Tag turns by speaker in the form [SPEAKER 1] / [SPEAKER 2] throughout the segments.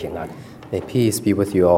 [SPEAKER 1] 平安。
[SPEAKER 2] May peace be with you all.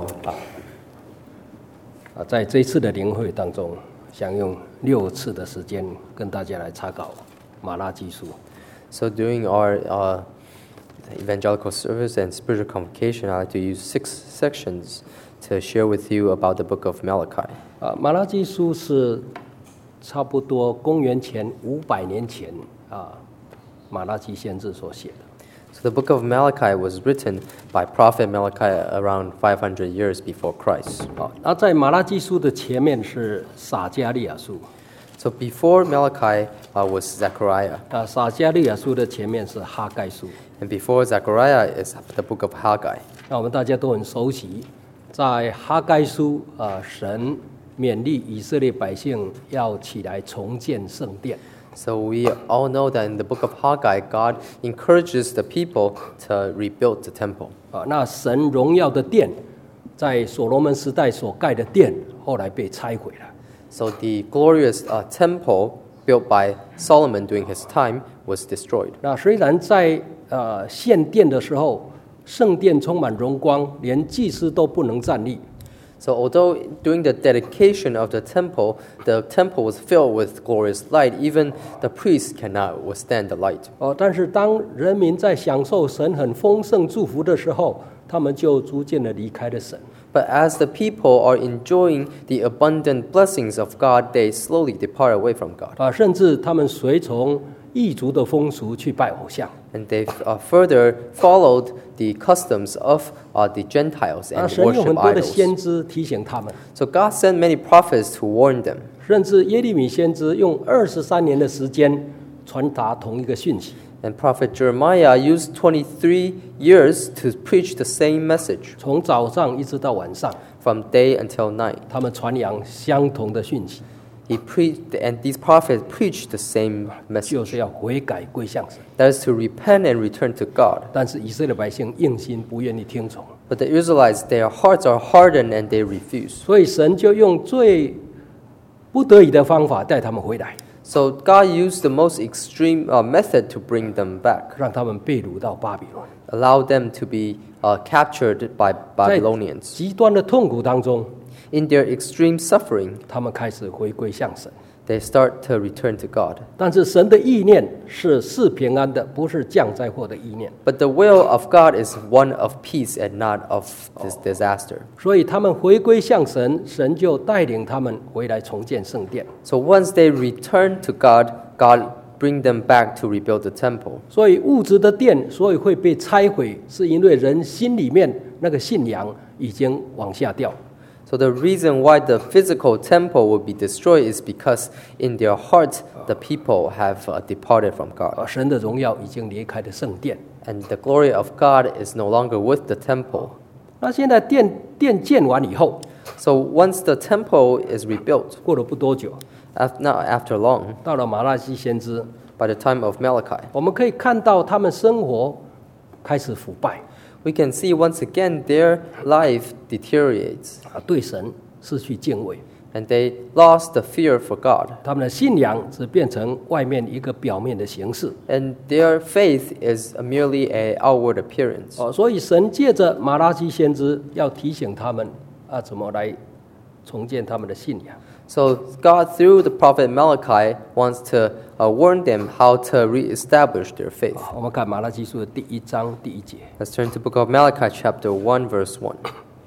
[SPEAKER 1] 在这一次的灵会当中，想用6次的时间跟大家来查考马拉基书。
[SPEAKER 2] So during our evangelical service and spiritual convocation, I like to use 6 sections to share with you about the book of Malachi.
[SPEAKER 1] 马拉基书是差不多公元前500年前马拉基先知所写的。
[SPEAKER 2] So the book of Malachi was written by prophet Malachi around 500 years before Christ.
[SPEAKER 1] 那在马拉基书的前面是撒迦利亚书。
[SPEAKER 2] So before Malachi was Zechariah.
[SPEAKER 1] 撒迦利亚书的前面是哈该书。
[SPEAKER 2] And before Zechariah is the book of Haggai.
[SPEAKER 1] 那我们大家都很熟悉，在哈该书神勉励以色列百姓要起来重建圣殿。
[SPEAKER 2] So we all know that in the book of Haggai, God encourages the people to rebuild the temple.
[SPEAKER 1] 那神荣耀的殿，在所罗门时代所盖的殿，后来被拆毁了。
[SPEAKER 2] So the glorious temple built by Solomon during his time was destroyed.
[SPEAKER 1] 那虽然在献殿的时候，圣殿充满荣光，连祭司都不能站立。
[SPEAKER 2] So although during the dedication of the temple was filled with glorious light, even the priests cannot withstand the light.
[SPEAKER 1] 但是当人民在享受神很丰盛祝福的时候，他们就逐渐的离开了神。
[SPEAKER 2] But as the people are enjoying the abundant blessings of God, they slowly depart away from God.
[SPEAKER 1] 甚至他们随从异族的风俗去拜偶像。
[SPEAKER 2] And they further followed the customs of the Gentiles and
[SPEAKER 1] 神有很
[SPEAKER 2] worship
[SPEAKER 1] 多的
[SPEAKER 2] idols.
[SPEAKER 1] 先知提醒他们，
[SPEAKER 2] So God sent many prophets to warn them.
[SPEAKER 1] 甚至耶利米先知用23年的时间传达同一个讯息。
[SPEAKER 2] And prophet Jeremiah used 23 years to preach the same message
[SPEAKER 1] 从早上一直到晚上，
[SPEAKER 2] from day until night.
[SPEAKER 1] 他们传扬相同的讯息，
[SPEAKER 2] He preached, and these prophets preached the same
[SPEAKER 1] 就
[SPEAKER 2] message.
[SPEAKER 1] 是要悔改归向神。
[SPEAKER 2] That is to repent and return to God.
[SPEAKER 1] 但是以色列百姓硬心不愿意听从，
[SPEAKER 2] But the Israelites, their hearts are hardened and they refuse.
[SPEAKER 1] 所以神就用最不得已的方法带他们回来，
[SPEAKER 2] So God used the most extreme method to bring them back,
[SPEAKER 1] 让他们被掳到巴比伦。
[SPEAKER 2] allow them to be captured by
[SPEAKER 1] 在
[SPEAKER 2] Babylonians.
[SPEAKER 1] 极端的痛苦当中，
[SPEAKER 2] In their extreme suffering,
[SPEAKER 1] 他们开始回归向神。
[SPEAKER 2] they start to return to God.
[SPEAKER 1] 但是神的意念是赐平安的，不是降灾祸的意念。
[SPEAKER 2] But the will of God is one of peace and not of this disaster.
[SPEAKER 1] 所以他们回归向神，神就带领他们回来重建圣殿。
[SPEAKER 2] So once they return to God, God bring them back to rebuild the temple.
[SPEAKER 1] 所以物质的殿，所以会被拆毁，是因为人心里面那个信仰已经往下掉。
[SPEAKER 2] So the reason why the physical temple will be destroyed is because in their hearts the people have departed from God.
[SPEAKER 1] 神的荣耀已经离开了圣殿。
[SPEAKER 2] And the glory of God is no longer with the temple.
[SPEAKER 1] 那现在殿建完以后，
[SPEAKER 2] So once the temple is rebuilt,
[SPEAKER 1] 过了不多久，
[SPEAKER 2] not after long,
[SPEAKER 1] 到了马拉基先知，
[SPEAKER 2] by the time of Malachi,
[SPEAKER 1] 我们可以看到他们生活开始腐败，
[SPEAKER 2] we can see once again their life deteriorates
[SPEAKER 1] 对神失去敬畏，
[SPEAKER 2] and they lost the fear for God.
[SPEAKER 1] 他们的信仰只变成外面一个表面的形式。
[SPEAKER 2] And their faith is merely an outward appearance.
[SPEAKER 1] 所以神借着马拉基先知要提醒他们怎么来重建他们的信仰。
[SPEAKER 2] So God, through the prophet Malachi, wants to warn them how to reestablish their faith.
[SPEAKER 1] 我们看马拉基书的第1章第1节。
[SPEAKER 2] Let's turn to the book of Malachi, chapter 1, verse 1.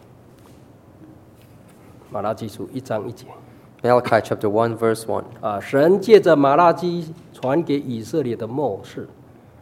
[SPEAKER 1] 马拉基书1章1节。
[SPEAKER 2] Malachi, chapter 1, verse 1.
[SPEAKER 1] 神借着马拉基传给以色列的默示，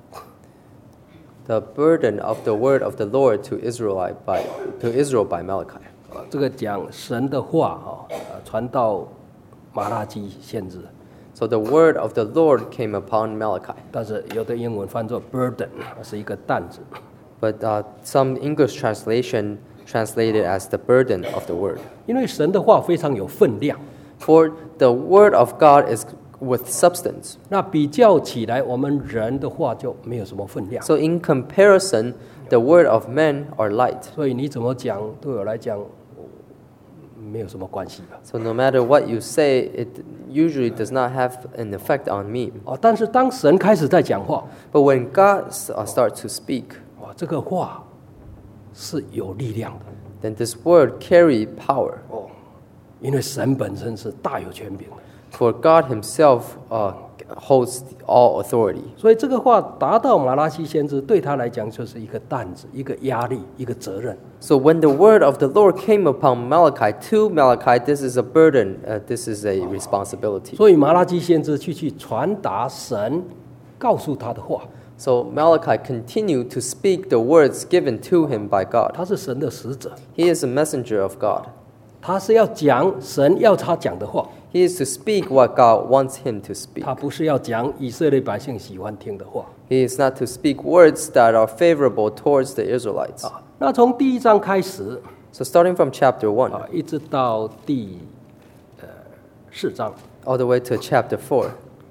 [SPEAKER 2] The burden of the word of the Lord to Israel by Malachi.
[SPEAKER 1] 这个讲神的话传到马拉基先知，
[SPEAKER 2] So the word of the Lord came upon Malachi.
[SPEAKER 1] 但是有的英文翻作 burden， 是一个担子。
[SPEAKER 2] But some English translation translated as the burden of the word.
[SPEAKER 1] 因为神的话非常有分量，
[SPEAKER 2] For the word of God is with substance.
[SPEAKER 1] 那比较起来，我们人的话就没有什么分量。
[SPEAKER 2] So in comparison, the word of men are light.
[SPEAKER 1] 所以你怎么讲，对我来讲没有什么关系吧。
[SPEAKER 2] So no matter what you say, it usually does not have an effect on me.
[SPEAKER 1] 但是当神开始在讲话，
[SPEAKER 2] But when God starts to speak,
[SPEAKER 1] 这个话是有力量的
[SPEAKER 2] then this word carry power.
[SPEAKER 1] 哦，因为神本身是大有权柄的。
[SPEAKER 2] For God himself holds all authority.
[SPEAKER 1] 所以这个话达到马拉西先知，对他来讲就是一个担子、一个压力、一个责任。
[SPEAKER 2] So when the word of the Lord came upon Malachi, to Malachi, this is a burden, this is a responsibility.
[SPEAKER 1] 所以马拉基先知去传达神告诉他的话，
[SPEAKER 2] So Malachi continued to speak the words given to him by God.
[SPEAKER 1] 他是神的使者，
[SPEAKER 2] He is a messenger of God.
[SPEAKER 1] 他是要讲神要他讲的话，
[SPEAKER 2] He is to speak what God wants him to speak.
[SPEAKER 1] 他不是要讲以色列百姓喜欢听的话。
[SPEAKER 2] He is not to speak words that are favorable towards the Israelites.
[SPEAKER 1] 那从第1章开始
[SPEAKER 2] So starting from chapter 1
[SPEAKER 1] 一直到第4章
[SPEAKER 2] all the way to chapter 4,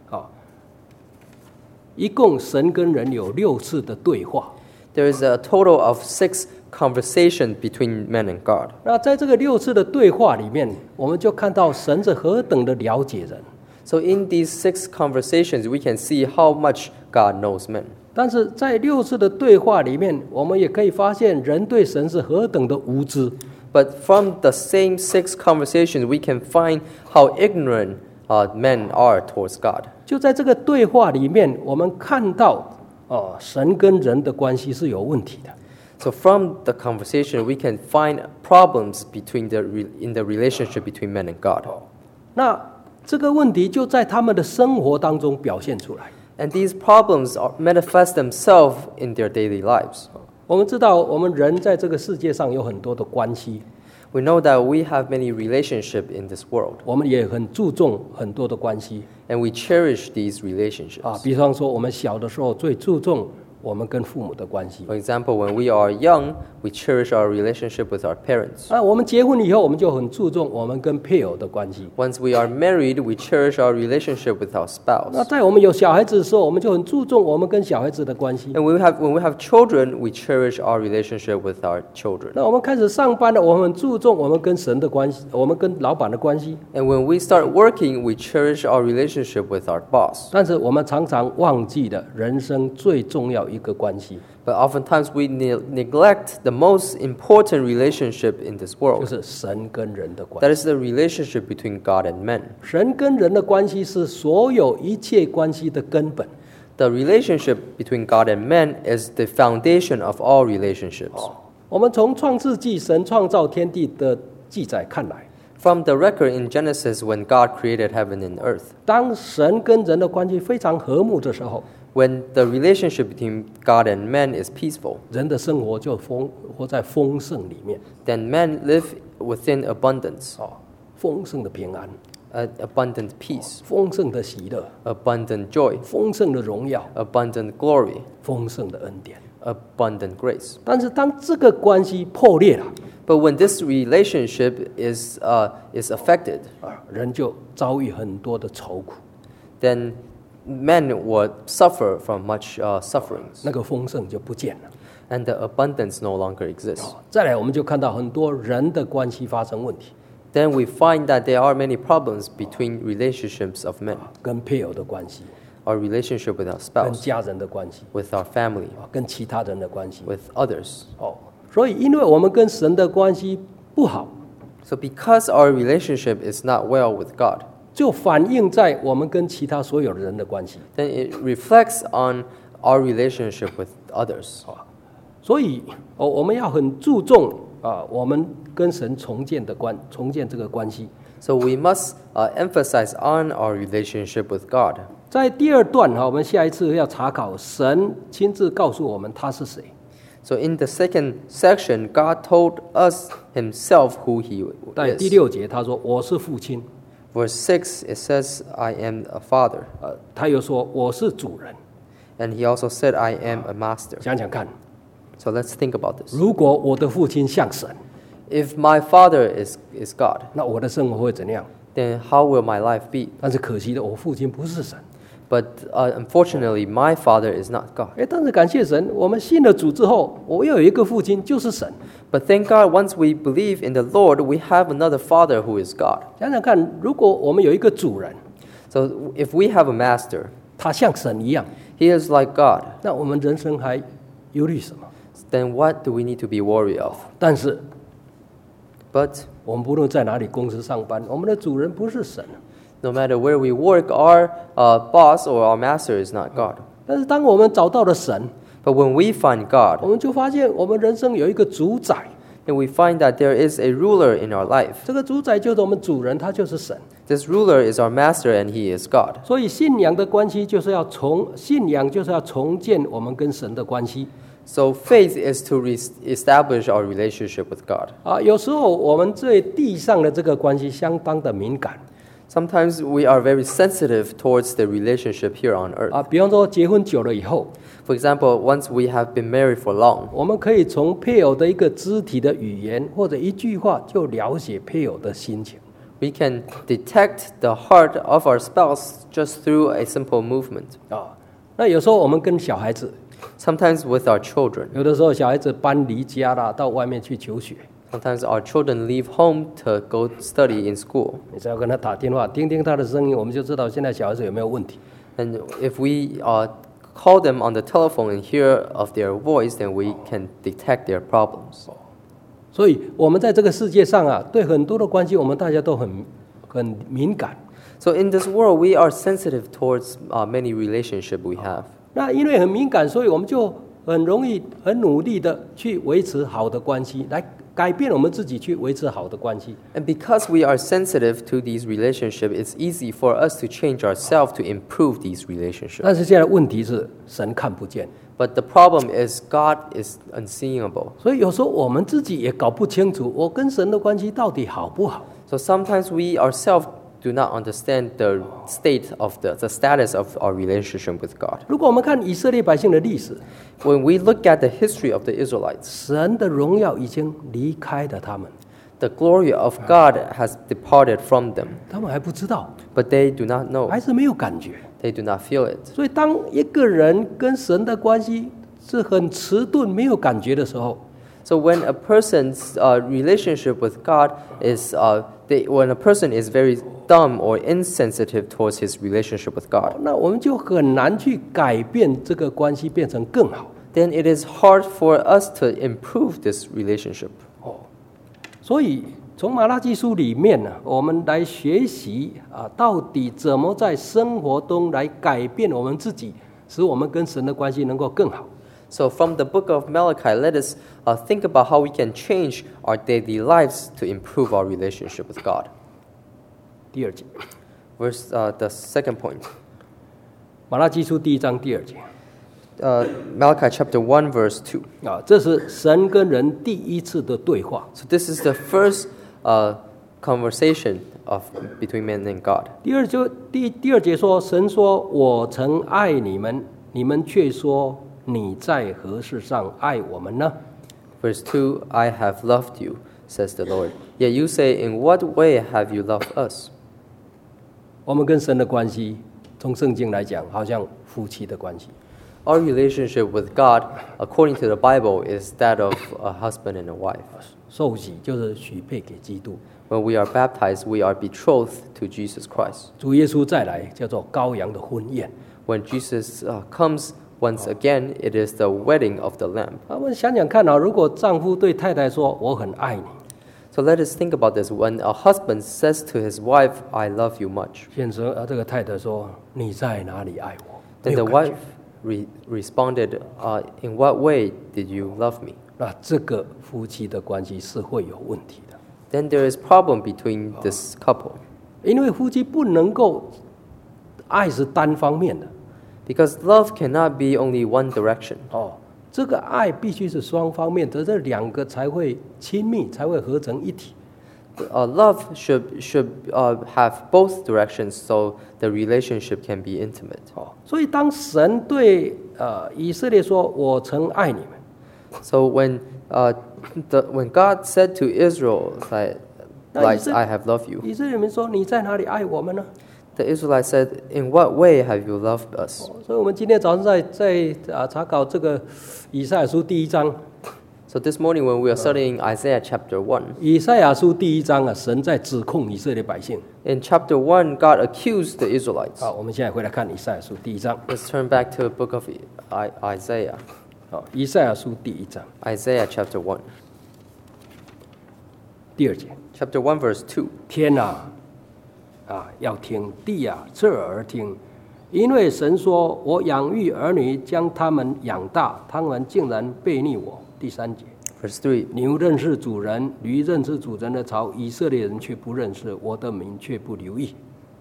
[SPEAKER 1] 一共神跟人有6次的对话。
[SPEAKER 2] there is a total of 6 conversations between men and God.
[SPEAKER 1] 那在这个6次的对话里面，我们就看到神是何等的了解人。
[SPEAKER 2] So in these 6 conversations, we can see how much God knows men.
[SPEAKER 1] 但是在6次的对话里面，我们也可以发现人对神是何等的无知。
[SPEAKER 2] But from the same 6 conversations, we can find how ignorant men are towards God.
[SPEAKER 1] 就在这个对话里面，我们看到神跟人的关系是有问题的。
[SPEAKER 2] So from the conversation, we can find problems in the relationship between men and God.
[SPEAKER 1] 那这个问题就在他们的生活当中表现出来。
[SPEAKER 2] And these problems manifest themselves in their daily lives.
[SPEAKER 1] 我们知道，我们人在这个世界上有很多的关系，
[SPEAKER 2] We know that we have many relationships in this world,
[SPEAKER 1] 我们也很注重很多的关系
[SPEAKER 2] and we cherish these relationships.
[SPEAKER 1] 比方说，我们小的时候最注重我们跟父母的关系。
[SPEAKER 2] For example, when we are young, we cherish our relationship with our parents.
[SPEAKER 1] 我们结婚以后，我们就很注重我们跟配偶的关系。
[SPEAKER 2] Once we are married, we cherish our relationship with our
[SPEAKER 1] 那
[SPEAKER 2] spouse.
[SPEAKER 1] 在我们有小孩子的时候，我们就很注重我们跟小孩子的关系。
[SPEAKER 2] And when we have children, we cherish our relationship with our children.
[SPEAKER 1] 那我们开始上班了，我们很注重我们跟神的关系，我们跟老板的关系。
[SPEAKER 2] And when we start working, we cherish our relationship with our boss.
[SPEAKER 1] 但是我们常常忘记了人生最重要一个关系，
[SPEAKER 2] But oftentimes we neglect the most important relationship in this
[SPEAKER 1] 就
[SPEAKER 2] world.
[SPEAKER 1] 是神跟人的关
[SPEAKER 2] That
[SPEAKER 1] 系。
[SPEAKER 2] is the relationship between God and men.
[SPEAKER 1] 神跟人的关系是所有一切关系的根本。
[SPEAKER 2] The relationship between God and men is the foundation of all relationships.
[SPEAKER 1] 我们从创世纪神创造天地的记载看来，
[SPEAKER 2] From the record in Genesis when God created heaven and earth,
[SPEAKER 1] 当神跟人的关系非常和睦的时候，
[SPEAKER 2] when the relationship between God and men is peaceful,
[SPEAKER 1] 人的生活就活在丰盛里面，
[SPEAKER 2] then men live within abundance,
[SPEAKER 1] 丰盛的平安，
[SPEAKER 2] abundant peace,
[SPEAKER 1] 丰盛的喜乐，
[SPEAKER 2] abundant joy,
[SPEAKER 1] 丰盛的荣耀，
[SPEAKER 2] abundant glory,
[SPEAKER 1] 丰盛的恩典。
[SPEAKER 2] abundant grace.
[SPEAKER 1] 但是当这个关系破裂了，
[SPEAKER 2] But when this relationship is affected,
[SPEAKER 1] 人就遭遇很多的愁苦，
[SPEAKER 2] then men would suffer from much sufferings,
[SPEAKER 1] 那个丰盛就不见了。
[SPEAKER 2] and the abundance no longer exists.
[SPEAKER 1] 再来，我们就看到很多人的关系发生问题，
[SPEAKER 2] Then we find that there are many problems between relationships of men,
[SPEAKER 1] 跟配偶的关系，
[SPEAKER 2] our relationship with our
[SPEAKER 1] 跟
[SPEAKER 2] spouse,
[SPEAKER 1] 家人的关系，
[SPEAKER 2] with our family,
[SPEAKER 1] 跟其他人的关系。
[SPEAKER 2] with others.
[SPEAKER 1] 所以因为我们跟神的关系不好，
[SPEAKER 2] So because our relationship is not well with God,
[SPEAKER 1] 就反映在我们跟其他所有人的关系。
[SPEAKER 2] then it reflects on our relationship with others.
[SPEAKER 1] 所以我们要很注重我们跟神重建这个关系。
[SPEAKER 2] So we must emphasize on our relationship with God.
[SPEAKER 1] 在第2段我们下一次要查考神亲自告诉我们他是谁。
[SPEAKER 2] So in the second section, God told us himself who he
[SPEAKER 1] 在第
[SPEAKER 2] is.
[SPEAKER 1] 6节他说我是父亲，
[SPEAKER 2] Verse 6, it says, I am a father.
[SPEAKER 1] 他又说我是主人。
[SPEAKER 2] And he also said, I am a master.
[SPEAKER 1] 想想看，
[SPEAKER 2] So let's think about this.
[SPEAKER 1] 如果我的父亲像神，
[SPEAKER 2] If my father is God,
[SPEAKER 1] 那我的生活会怎样？
[SPEAKER 2] then how will my life be?
[SPEAKER 1] 但是可惜的，我父亲不是神。
[SPEAKER 2] But unfortunately, my father is not God.
[SPEAKER 1] 但是感谢神，我们信了主之后，我又有一个父亲，就是神。
[SPEAKER 2] But thank God, once we believe in the Lord, we have another father who is God.
[SPEAKER 1] 想想看，如果我们有一个主人，
[SPEAKER 2] So if we have a master,
[SPEAKER 1] 他像神一样，
[SPEAKER 2] he is like God,
[SPEAKER 1] 那我们人生还忧虑什么？
[SPEAKER 2] then what do we need to be worried of?
[SPEAKER 1] 但是
[SPEAKER 2] But
[SPEAKER 1] 我们不论在哪里公司上班，我们的主人不是神。
[SPEAKER 2] no matter where we work, our boss or our master is not God.
[SPEAKER 1] 但是当我们找到了神，
[SPEAKER 2] But when we find
[SPEAKER 1] 我
[SPEAKER 2] God,
[SPEAKER 1] 们就发现我们人生有一个主宰，
[SPEAKER 2] then we find that there is a ruler in our life.
[SPEAKER 1] 这个主宰就是我们主人，他就是神。
[SPEAKER 2] This ruler is our master and he is God.
[SPEAKER 1] 所以信仰的关系就是要信仰就是要重建我们跟神的关系
[SPEAKER 2] So faith is to establish our relationship with God.
[SPEAKER 1] 啊。有时候我们对地上的这个关系相当的敏感
[SPEAKER 2] Sometimes we are very sensitive towards the relationship here on earth.
[SPEAKER 1] 啊。比方说结婚久了以后，
[SPEAKER 2] For example, once we have been married for long,
[SPEAKER 1] 我们可以从配偶的一个肢体的语言或者一句话就了解配偶的心情。
[SPEAKER 2] we can detect the heart of our spouse just through a simple movement.
[SPEAKER 1] 啊，那有时候我们跟小孩子，
[SPEAKER 2] Sometimes with our children.
[SPEAKER 1] 有的时候小孩子搬离家啦，到外面去求学，
[SPEAKER 2] Sometimes our children leave home to go study in school.
[SPEAKER 1] 你只要跟他打电话，听听他的声音，我们就知道现在小孩子有没有问题。
[SPEAKER 2] And if we call them on the telephone and hear of their voice, then we can detect their problems.
[SPEAKER 1] 所以，我们在这个世界上啊，对很多的关系，我们大家都很敏感。
[SPEAKER 2] So in this world, we are sensitive towards many relationships we have.
[SPEAKER 1] 那因为很敏感，所以我们就很容易、很努力的去维持好的关系，来改变我们自己，去维持好的关系。
[SPEAKER 2] And because we are sensitive to these relationships, it's easy for us to change ourselves to improve these relationships.
[SPEAKER 1] 但是现在问题是，神看不见，
[SPEAKER 2] But the problem is God is unseeable.
[SPEAKER 1] 所以有时候我们自己也搞不清楚，我跟神的关系到底好不好。
[SPEAKER 2] So sometimes we ourselves do not understand the status of our relationship with God.
[SPEAKER 1] 如果我们看以色列百姓的历史，
[SPEAKER 2] When we look at the history of the Israelites,
[SPEAKER 1] 神的荣耀已经离开了他们，
[SPEAKER 2] the glory of God has departed from them,
[SPEAKER 1] 他们还不知道，
[SPEAKER 2] but they do not know.
[SPEAKER 1] 还是没有感觉。
[SPEAKER 2] They do not feel it.
[SPEAKER 1] 所以，当一个人跟神的关系是很迟钝、没有感觉的时候，
[SPEAKER 2] So when a person's relationship with God is, when a person is very dumb or insensitive towards his relationship with God,
[SPEAKER 1] 那我们就很难去改变这个关系变成更好。
[SPEAKER 2] then it is hard for us to improve this relationship.
[SPEAKER 1] 所以，从马拉基书里面呢，我们来学习啊，到底怎么在生活中来改变我们自己，使我们跟神的关系能够更好。
[SPEAKER 2] So from the book of Malachi, let us think about how we can change our daily lives to improve our relationship with God.
[SPEAKER 1] 第二节，
[SPEAKER 2] The second point,
[SPEAKER 1] 马拉基书第1章第2节
[SPEAKER 2] Malachi chapter 1, verse 2.
[SPEAKER 1] 啊，这是神跟人第一次的对话。
[SPEAKER 2] So this is the first conversation between man and God.
[SPEAKER 1] 第二节说，神说：“我曾爱你们，你们却说你在何事上爱我们呢？”
[SPEAKER 2] Verse 2, I have loved you, says the Lord. Yet you say, in what way have you loved us?
[SPEAKER 1] 我们跟神的关系，从圣经来讲，好像夫妻的关系。
[SPEAKER 2] Our relationship with God, according to the Bible, is that of a husband and a wife.
[SPEAKER 1] 受洗就是许配给基督，
[SPEAKER 2] When we are baptized, we are betrothed to Jesus Christ.
[SPEAKER 1] 主耶稣再来叫做羔羊的婚宴。
[SPEAKER 2] When Jesus comes once again, it is the wedding of the Lamb.
[SPEAKER 1] 我们想想看啊，如果丈夫对太太说：“我很爱你
[SPEAKER 2] So let us think about this. When a husband says to his wife, I love you much, ”，
[SPEAKER 1] 现实这个太太说：“你在哪里爱我？”
[SPEAKER 2] then
[SPEAKER 1] 没
[SPEAKER 2] the
[SPEAKER 1] 有感觉
[SPEAKER 2] wife responded, in what way did you love me?
[SPEAKER 1] 那这个夫妻的关系是会有问题的，
[SPEAKER 2] Then there is problem between this couple.
[SPEAKER 1] 因为夫妻不能够爱是单方面的
[SPEAKER 2] Because love cannot be only one direction.
[SPEAKER 1] 哦，这个爱必须是双方面的，这两个才会亲密，才会合成一体。
[SPEAKER 2] Love should have both directions so the relationship can be intimate.
[SPEAKER 1] 哦，所以当神对以色列说：“我曾爱你们。”
[SPEAKER 2] So when God said to Israel that, like, I have loved you,
[SPEAKER 1] 以色列人说：“你在哪里爱我们呢
[SPEAKER 2] the Israelites said, in what way have you loved us?？”
[SPEAKER 1] 所以，我们今天早上在查考这个以赛亚书第1章。
[SPEAKER 2] So this morning when we are studying Isaiah chapter 1,
[SPEAKER 1] 以赛亚书第1章啊，神在指控以色列百姓。
[SPEAKER 2] in chapter 1, God accused the Israelites.
[SPEAKER 1] 好，我们现在回来看以赛亚书第1章。
[SPEAKER 2] Let's turn back to the book of Isaiah.
[SPEAKER 1] 好，以赛亚书第1章
[SPEAKER 2] Isaiah chapter 1.
[SPEAKER 1] 第2节，
[SPEAKER 2] Chapter 1, verse 2.
[SPEAKER 1] 天啊，要听；地啊，侧耳听。因为神说：“我养育儿女，将他们养大，他们竟然背逆我。”第3节，
[SPEAKER 2] Verse 3.
[SPEAKER 1] 牛认识主人，驴认识主人的槽，以色列人却不认识，我的名却不留意。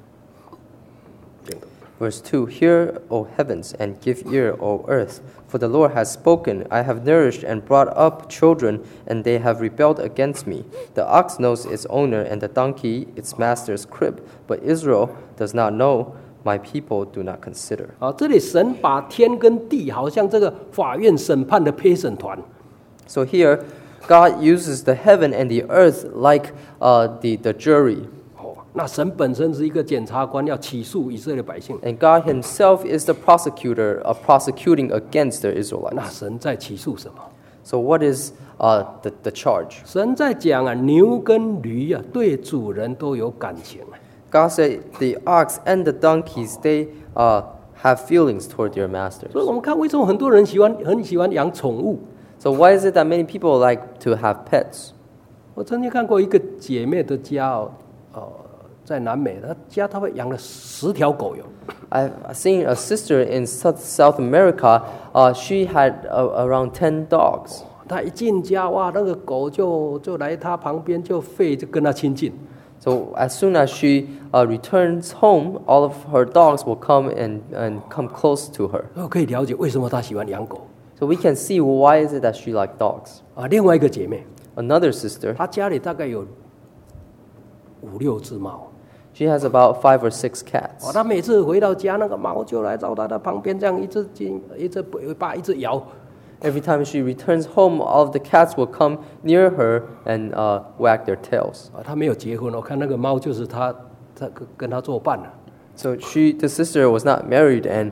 [SPEAKER 2] Verse 2. Hear, O heavens, and give ear, O earth, for the Lord has spoken. I have nourished and brought up children, and they have rebelled against me. The ox knows its owner, and the donkey its master's crib, but Israel does not know. My people do not consider.
[SPEAKER 1] 这里神把天跟地好像这个法院审判的陪审团。
[SPEAKER 2] So here, God uses the heaven and the earth like the jury.
[SPEAKER 1] 那神本身是一个检察官，要起诉以色列百姓。
[SPEAKER 2] And God himself is the prosecutor prosecuting against the
[SPEAKER 1] 那
[SPEAKER 2] Israelites.
[SPEAKER 1] 神在起诉什么？
[SPEAKER 2] So what is the charge?
[SPEAKER 1] 神在讲牛跟驴对主人都有感情。
[SPEAKER 2] God said the ox and the donkeys, they have feelings toward their masters.
[SPEAKER 1] 所以我们看为什么很多人很喜欢养宠物。
[SPEAKER 2] So why is it that many people like to have pets?
[SPEAKER 1] 我曾经看过一个姐妹的家在南美，她家她会养了10条狗哟。
[SPEAKER 2] I've seen a sister in South America. She had around 10 dogs.
[SPEAKER 1] 她一进家，哇，那个狗就来她旁边就吠，就跟她亲近。
[SPEAKER 2] So as soon as she returns home, all of her dogs will come and come close to her.
[SPEAKER 1] 我可以了解为什么她喜欢养狗。
[SPEAKER 2] So we can see why is it that she likes dogs.
[SPEAKER 1] 另外一个姐妹，
[SPEAKER 2] Another sister,
[SPEAKER 1] 她家里大概有5、6只猫。
[SPEAKER 2] she has about 5 or 6 cats.
[SPEAKER 1] 她每次回到家，那个猫就来到她的旁边，这样一只尾巴一直摇。
[SPEAKER 2] Every time she returns home, all of the cats will come near her and wag their tails.
[SPEAKER 1] 她没有结婚，我看那个猫就是她跟她作伴了。
[SPEAKER 2] So the sister was not married, and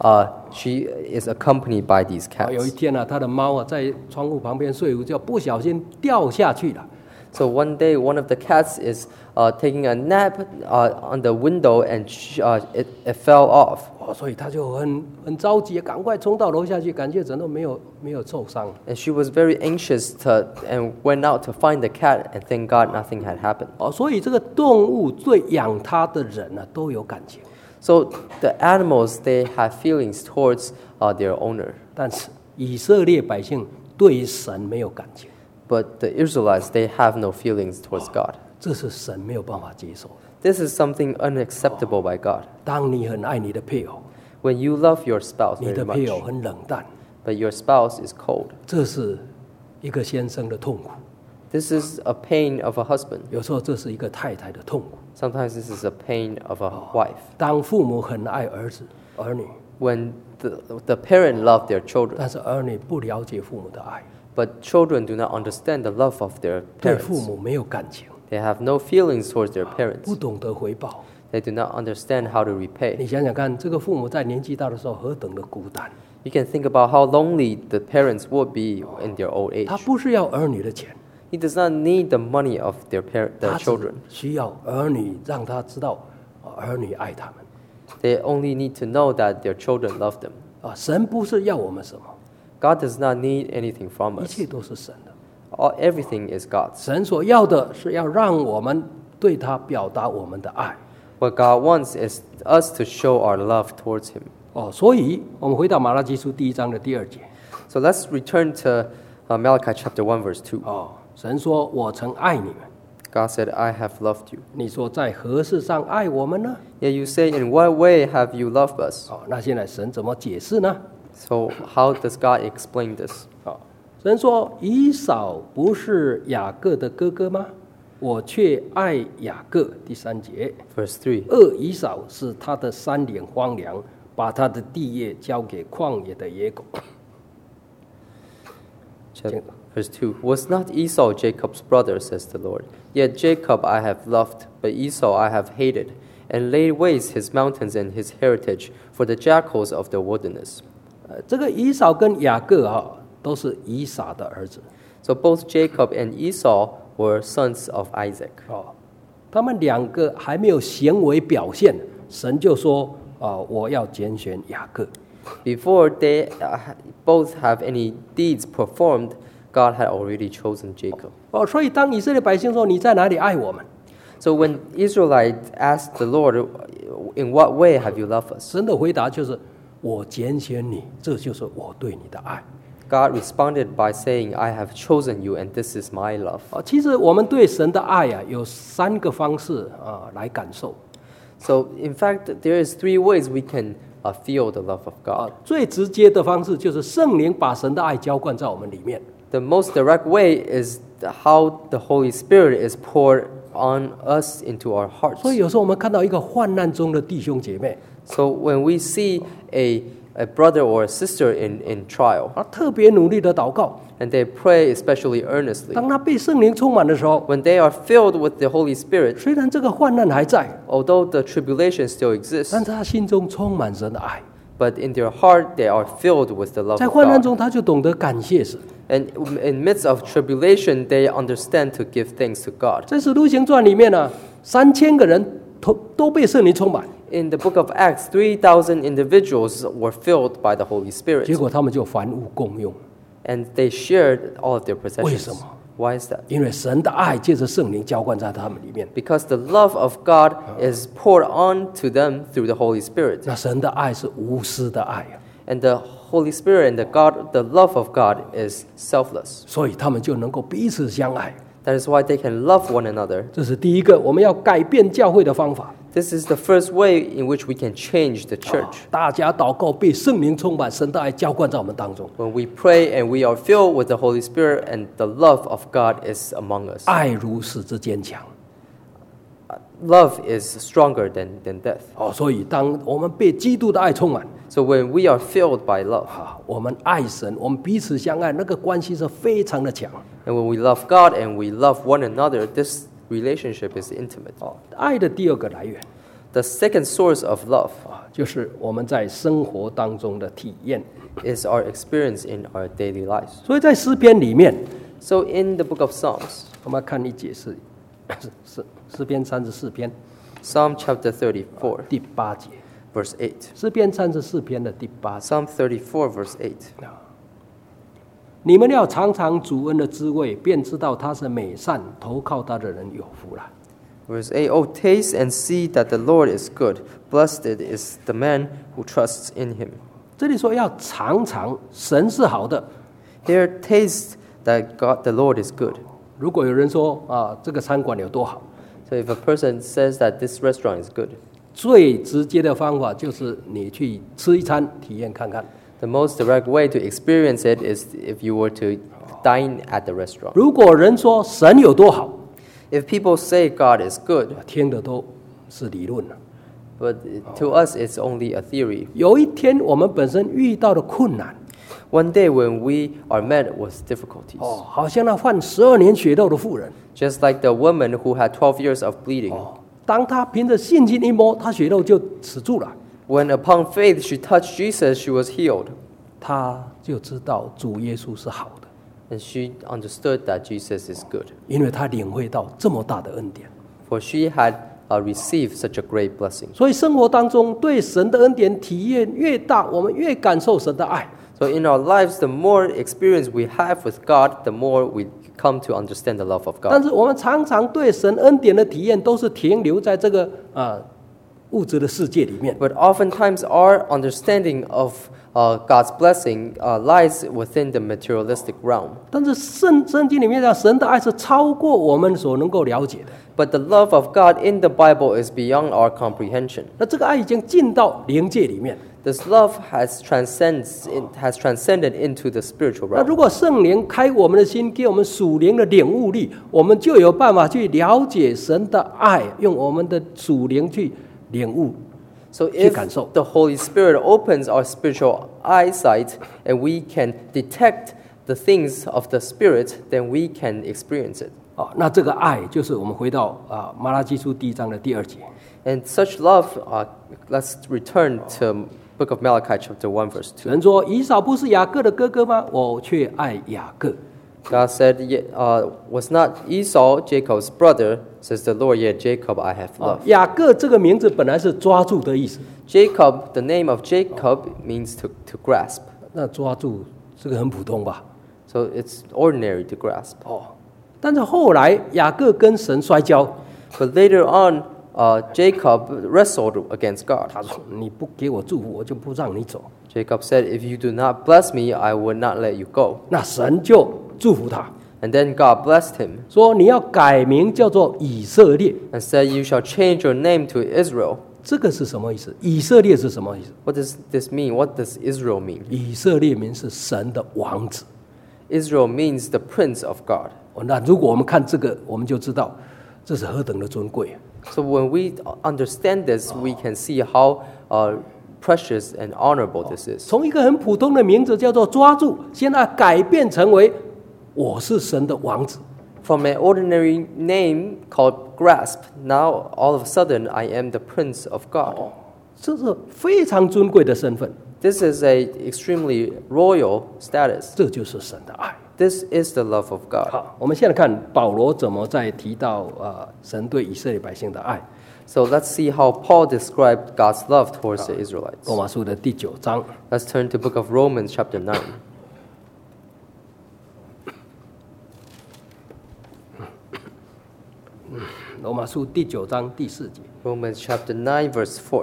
[SPEAKER 2] she is accompanied by these
[SPEAKER 1] 有一
[SPEAKER 2] cats.
[SPEAKER 1] 天她的猫在窗户旁边睡午觉，不小心掉下去了。
[SPEAKER 2] So one day, one of the cats is taking a nap on the window, and it fell off.
[SPEAKER 1] 所以她就很着急，赶快冲到楼下去，感谢神都没有受伤。
[SPEAKER 2] And she was very anxious and went out to find the cat, and thank God nothing had happened.
[SPEAKER 1] 所以这个动物对养它的人都有感情，
[SPEAKER 2] So the animals, they have feelings towards their owner.
[SPEAKER 1] 但是以色列百姓对神没有感情，
[SPEAKER 2] But the Israelites, they have no feelings towards God.
[SPEAKER 1] 这是神没有办法接受的。
[SPEAKER 2] This is something unacceptable by God.
[SPEAKER 1] 当你很爱你的配偶，
[SPEAKER 2] When you love your spouse
[SPEAKER 1] 你
[SPEAKER 2] very
[SPEAKER 1] 的配偶
[SPEAKER 2] much,
[SPEAKER 1] 很冷淡，
[SPEAKER 2] but your spouse is cold.
[SPEAKER 1] 这是一个先生的痛苦，
[SPEAKER 2] This is a pain of a husband.
[SPEAKER 1] 有时候这是一个太太的痛苦。
[SPEAKER 2] Sometimes this is a pain of a wife.
[SPEAKER 1] 当父母很爱儿女，
[SPEAKER 2] When the parent love their children,
[SPEAKER 1] 但是儿女不了解父母的爱，
[SPEAKER 2] but children do not understand the love of their
[SPEAKER 1] 对父
[SPEAKER 2] parents.
[SPEAKER 1] 母没有感情，
[SPEAKER 2] They have no feelings towards their parents.
[SPEAKER 1] 不懂得回报。
[SPEAKER 2] They do not understand how to
[SPEAKER 1] 你
[SPEAKER 2] repay.
[SPEAKER 1] 想想看，这个父母在年纪大的时候何等的孤单。
[SPEAKER 2] You can think about how lonely the parents would be in their old age.
[SPEAKER 1] 他不是要儿女的钱，
[SPEAKER 2] He does not need the money of their
[SPEAKER 1] 他只
[SPEAKER 2] children.
[SPEAKER 1] 需要儿女让他知道儿女爱他们。
[SPEAKER 2] They only need to know that their children love them.
[SPEAKER 1] 神不是要我们什么，
[SPEAKER 2] God does not need anything from
[SPEAKER 1] 一
[SPEAKER 2] us.
[SPEAKER 1] 切都是神的。
[SPEAKER 2] Everything is God's.
[SPEAKER 1] 神所要的是要让我们对他表达我们的爱。
[SPEAKER 2] What God wants is us to show our love towards Him.
[SPEAKER 1] 所以我们回到马拉基书第1章的第2节。
[SPEAKER 2] So let's return to Malachi chapter 1, verse 2.
[SPEAKER 1] 神说：“我曾爱你们。
[SPEAKER 2] God said, I have loved you.
[SPEAKER 1] 你说在何事上爱我们呢？”
[SPEAKER 2] Yet you say, in what way have you loved us?
[SPEAKER 1] 那现在神怎么解释呢？
[SPEAKER 2] So how does God explain this?
[SPEAKER 1] 神说：“以扫不是雅各的哥哥吗？我却爱雅各。”第3节，
[SPEAKER 2] Verse 3.
[SPEAKER 1] 恶以扫使他的山岭荒凉，把他的地业交给旷野的野狗。
[SPEAKER 2] Verse 2. Was not Esau Jacob's brother, says the Lord? Yet Jacob I have loved, but Esau I have hated, and laid waste his mountains and his heritage for the jackals of the wilderness.
[SPEAKER 1] 这个以扫跟雅各都是以撒的儿子。
[SPEAKER 2] So both Jacob and Esau were sons of Isaac.
[SPEAKER 1] 他们两个还没有行为表现，神就说：“我要拣选雅各。”
[SPEAKER 2] Before they both have any deeds performed, God had already chosen Jacob.
[SPEAKER 1] 所以当以色列百姓说你在哪里爱我们，
[SPEAKER 2] So when Israelites asked the Lord, "In what way have you loved us?"
[SPEAKER 1] 神的回答就是我拣选你，这就是我对你的爱。
[SPEAKER 2] God responded by saying, "I have chosen you, and this is my love."
[SPEAKER 1] 其实我们对神的爱有3个方式来感受。
[SPEAKER 2] So in fact, there is 3 ways we can feel the love of God.
[SPEAKER 1] 最直接的方式就是圣灵把神的爱浇灌在我们里面。
[SPEAKER 2] The most direct way is how the Holy Spirit is poured on us into our hearts.
[SPEAKER 1] 所以有时候我们看到一个患难中的弟兄姐妹，
[SPEAKER 2] So when we see a brother or a sister in trial,
[SPEAKER 1] 特别努力的祷告，
[SPEAKER 2] and they pray especially earnestly,
[SPEAKER 1] 当他被圣灵充满的时候，
[SPEAKER 2] when they are filled with the Holy Spirit,
[SPEAKER 1] 虽然这个患难还在，
[SPEAKER 2] although the tribulation still
[SPEAKER 1] 但
[SPEAKER 2] exists,
[SPEAKER 1] 是他心中充满神的爱，
[SPEAKER 2] but in their heart they are filled with the love
[SPEAKER 1] 在
[SPEAKER 2] of
[SPEAKER 1] 患难
[SPEAKER 2] God.
[SPEAKER 1] 中他就懂得感谢神。
[SPEAKER 2] And in midst of tribulation, they understand to give thanks to God.
[SPEAKER 1] 在使徒行传里面呢，3000个人都被圣灵充满，
[SPEAKER 2] In the book of Acts, 3,000 individuals were filled by the Holy
[SPEAKER 1] 结
[SPEAKER 2] Spirit,
[SPEAKER 1] 果他们就凡物共用，
[SPEAKER 2] and they shared all of their
[SPEAKER 1] 为什
[SPEAKER 2] possessions.
[SPEAKER 1] 么？
[SPEAKER 2] Why is that?
[SPEAKER 1] 因为神的爱借着圣灵浇灌在他们里面。
[SPEAKER 2] Because the love of God is poured on to them through the Holy Spirit.
[SPEAKER 1] 那神的爱是无私的爱，
[SPEAKER 2] And the Holy Spirit and the love of God is selfless.
[SPEAKER 1] 所以他们就能够彼此相爱。
[SPEAKER 2] That is why they can love one another.
[SPEAKER 1] 这是第一个我们要改变教会的方法。
[SPEAKER 2] This is the first way in which we can change the church.
[SPEAKER 1] 大家祷告，被圣灵充满，神的爱浇灌在我们当中。
[SPEAKER 2] When we pray and we are filled with the Holy Spirit and the love of God is among us.
[SPEAKER 1] 爱如使之坚强。
[SPEAKER 2] Love is stronger than death.
[SPEAKER 1] 所以当我们被基督的爱充满，
[SPEAKER 2] So when we are filled by love,
[SPEAKER 1] 我们爱神，我们彼此相爱，那个关系是非常的强。
[SPEAKER 2] and when we love God and we love one another, this relationship is intimate.
[SPEAKER 1] 爱的第2个来源
[SPEAKER 2] The second source of love
[SPEAKER 1] 就是我们在生活当中的体验。
[SPEAKER 2] is our experience in our daily lives.
[SPEAKER 1] 所以在诗篇里面，
[SPEAKER 2] So in the book of Psalms,
[SPEAKER 1] 我们要看一节诗篇34篇
[SPEAKER 2] Psalm chapter 34,
[SPEAKER 1] 第8节，
[SPEAKER 2] verse 8.
[SPEAKER 1] 诗篇34篇的第8节。
[SPEAKER 2] Psalm 34, verse 8.
[SPEAKER 1] 你们要尝尝主恩的滋味，便知道他是美善，投靠他的人有福了。
[SPEAKER 2] Verse 8, "Oh, taste and see that the Lord is good. Blessed is the man who trusts in him."
[SPEAKER 1] 这里说要尝尝神是好的。
[SPEAKER 2] Here, taste that God, the Lord is good.
[SPEAKER 1] 如果有人说这个餐馆有多好，
[SPEAKER 2] So if a person says that this restaurant is good,
[SPEAKER 1] 最直接的方法就是你去吃一餐，体验看看。
[SPEAKER 2] the most direct way to experience it is if you were to dine at the restaurant.
[SPEAKER 1] 如果人说神有多好，
[SPEAKER 2] If people say God is good,
[SPEAKER 1] 听的都是理论了。
[SPEAKER 2] but to us it's only a theory.
[SPEAKER 1] 有一天我们本身遇到的困难，
[SPEAKER 2] One day when we are met with difficulties,
[SPEAKER 1] 好像那患12年血漏的妇人，
[SPEAKER 2] just like the woman who had 12 years of bleeding,
[SPEAKER 1] 当她凭着信心一摸，她血漏就止住了，
[SPEAKER 2] when upon faith she touched Jesus, she was healed.
[SPEAKER 1] 她就知道主耶稣是好的，
[SPEAKER 2] And she understood that Jesus is good,
[SPEAKER 1] 因为她领会到这么大的恩典。
[SPEAKER 2] for she had received such a great blessing.
[SPEAKER 1] 所以生活当中对神的恩典体验越大，我们越感受神的爱。
[SPEAKER 2] So in our lives, the more experience we have with God, the more we come to understand the love of
[SPEAKER 1] 但
[SPEAKER 2] God.
[SPEAKER 1] 是我们常常对神恩典的体验都是停留在这个物质的世界里面。
[SPEAKER 2] But oftentimes our understanding of God's blessing lies within the materialistic realm.
[SPEAKER 1] 但是圣经里面讲，神的爱是超过我们所能够了解的。
[SPEAKER 2] But the love of God in the Bible is beyond our comprehension.
[SPEAKER 1] 那这个爱已经进到灵界里面。
[SPEAKER 2] This love has transcended into the spiritual
[SPEAKER 1] 那
[SPEAKER 2] realm.
[SPEAKER 1] 如果圣灵开我们的心，给我们属灵的领悟力，我们就有办法去了解神的爱，用我们的属灵去领悟。
[SPEAKER 2] So
[SPEAKER 1] 去
[SPEAKER 2] if
[SPEAKER 1] 感受。
[SPEAKER 2] the Holy Spirit opens our spiritual eyesight and we can detect the things of the Spirit, then we can experience it.
[SPEAKER 1] 那这个爱就是我们回到马拉基书第1章的第2节。
[SPEAKER 2] And such love, let's return to Book of Malachi chapter 1 verse 2.
[SPEAKER 1] 人说以扫不是雅各的哥哥吗？我却爱雅各，
[SPEAKER 2] God said, Was not Esau Jacob's brother? Says the Lord, Yet Jacob I have
[SPEAKER 1] 啊
[SPEAKER 2] loved.
[SPEAKER 1] 雅各这个名字本来是抓住的意思，
[SPEAKER 2] Jacob, the name of Jacob means to grasp.
[SPEAKER 1] 那抓住这个很普通吧？
[SPEAKER 2] So it's ordinary to grasp.
[SPEAKER 1] 哦，但是后来雅各跟神摔跤，
[SPEAKER 2] But later on, Jacob wrestled against God.
[SPEAKER 1] 他说：“你不给我祝福，我就不让你走。
[SPEAKER 2] Jacob said, If you do not bless me, I will not let you go. ”
[SPEAKER 1] 那神就祝福他，
[SPEAKER 2] And then God blessed him
[SPEAKER 1] 说：“你要改名叫做以色列。
[SPEAKER 2] and said, You shall change your name to Israel. ”
[SPEAKER 1] 这个是什么意思？以色列是什么意思？
[SPEAKER 2] What does this mean? What does Israel mean?
[SPEAKER 1] 以色列名是神的王子。
[SPEAKER 2] Israel means the prince of God.
[SPEAKER 1] 哦，那如果我们看这个，我们就知道这是何等的尊贵。
[SPEAKER 2] So when we understand this, we can see how precious and honorable this is.
[SPEAKER 1] 从一个很普通的名字叫做抓住，现在改变成为我是神的王子。
[SPEAKER 2] From an ordinary name called grasp, now all of a sudden I am the prince of God.
[SPEAKER 1] 这是非常尊贵的身份，
[SPEAKER 2] This is a extremely royal status.
[SPEAKER 1] 这就是神的爱。
[SPEAKER 2] This is the love of God.
[SPEAKER 1] 好，我们现在看保罗怎么在提到神对以色列百姓的爱。
[SPEAKER 2] So let's see how Paul described God's love towards the Israelites.
[SPEAKER 1] 罗马书的第9章，
[SPEAKER 2] Let's turn to book of Romans chapter 9.
[SPEAKER 1] 罗马书第9章第4节
[SPEAKER 2] Romans chapter 9 verse 4.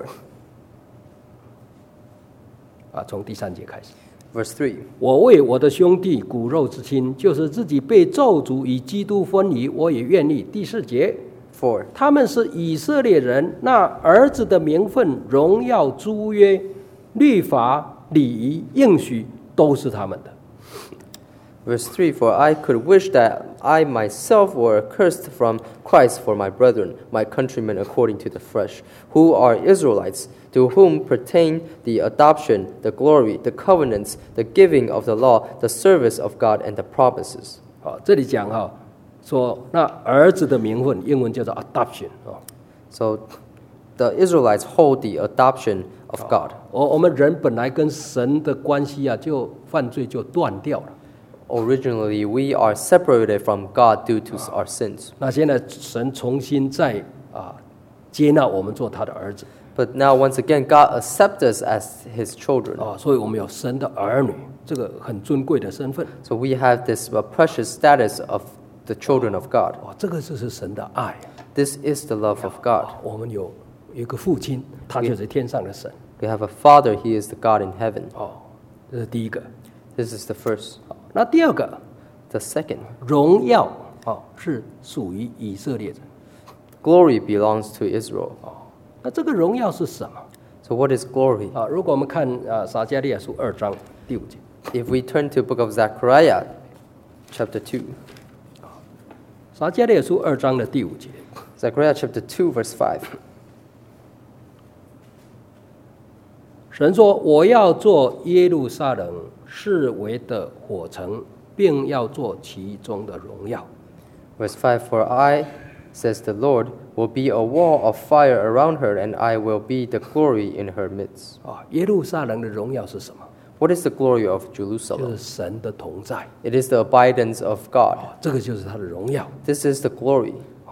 [SPEAKER 1] 从第3节开始。
[SPEAKER 2] Verse 3.
[SPEAKER 1] 我为我的兄弟骨肉之亲，就是自己被咒诅与基督分离，我也愿意。第4节，
[SPEAKER 2] 4.
[SPEAKER 1] 他们是以色列人，那儿子的名分、荣耀、诸约、律法、礼仪、应许，都是他们的。
[SPEAKER 2] Verse 3. For I could wish that I myself were accursed from Christ for my brethren, my countrymen according to the flesh, who are Israelites, to whom pertain the adoption, the glory, the covenants, the giving of the law, the service of God, and the promises.
[SPEAKER 1] 好，这里讲说那儿子的名分，英文叫做 adoption
[SPEAKER 2] So the Israelites hold the adoption of God.
[SPEAKER 1] 我们人本来跟神的关系就犯罪就断掉了。
[SPEAKER 2] Originally, we are separated from God due to our sins.
[SPEAKER 1] 那现在神重新再接纳我们做他的儿子
[SPEAKER 2] But now, once again, God accepts us as His children.
[SPEAKER 1] 所以我们有神的儿女，这个很尊贵的身份
[SPEAKER 2] So we have this precious status of the children of God.
[SPEAKER 1] 这个就是神的爱。
[SPEAKER 2] This is the love of God.
[SPEAKER 1] 我们有一个父亲，他就是天上的神
[SPEAKER 2] We have a Father, He is the God in heaven.
[SPEAKER 1] 这是第一个。
[SPEAKER 2] This is the first.
[SPEAKER 1] 那第二个，
[SPEAKER 2] The second,
[SPEAKER 1] 荣耀是属于以色列人。
[SPEAKER 2] glory belongs to Israel.
[SPEAKER 1] 那这个荣耀是什么？
[SPEAKER 2] So what is glory?
[SPEAKER 1] 如果我们看撒迦利亚书2章第5节，
[SPEAKER 2] If we turn to the book of Zechariah, chapter 2.
[SPEAKER 1] 撒迦利亚书2章的第5节，
[SPEAKER 2] Zechariah chapter 2, verse 5.
[SPEAKER 1] 神说：“我要做耶路撒冷四围的火城，并要做其中的荣耀。”
[SPEAKER 2] Verse 5. For I, says the Lord, will be a wall of fire around her, and I will be the glory in her midst.
[SPEAKER 1] 耶路撒冷的荣耀是什么？
[SPEAKER 2] What is the glory of
[SPEAKER 1] 就
[SPEAKER 2] Jerusalem?
[SPEAKER 1] 是神的同在，
[SPEAKER 2] It is the abidance of God.
[SPEAKER 1] 这个就是他的荣耀。
[SPEAKER 2] This is the glory.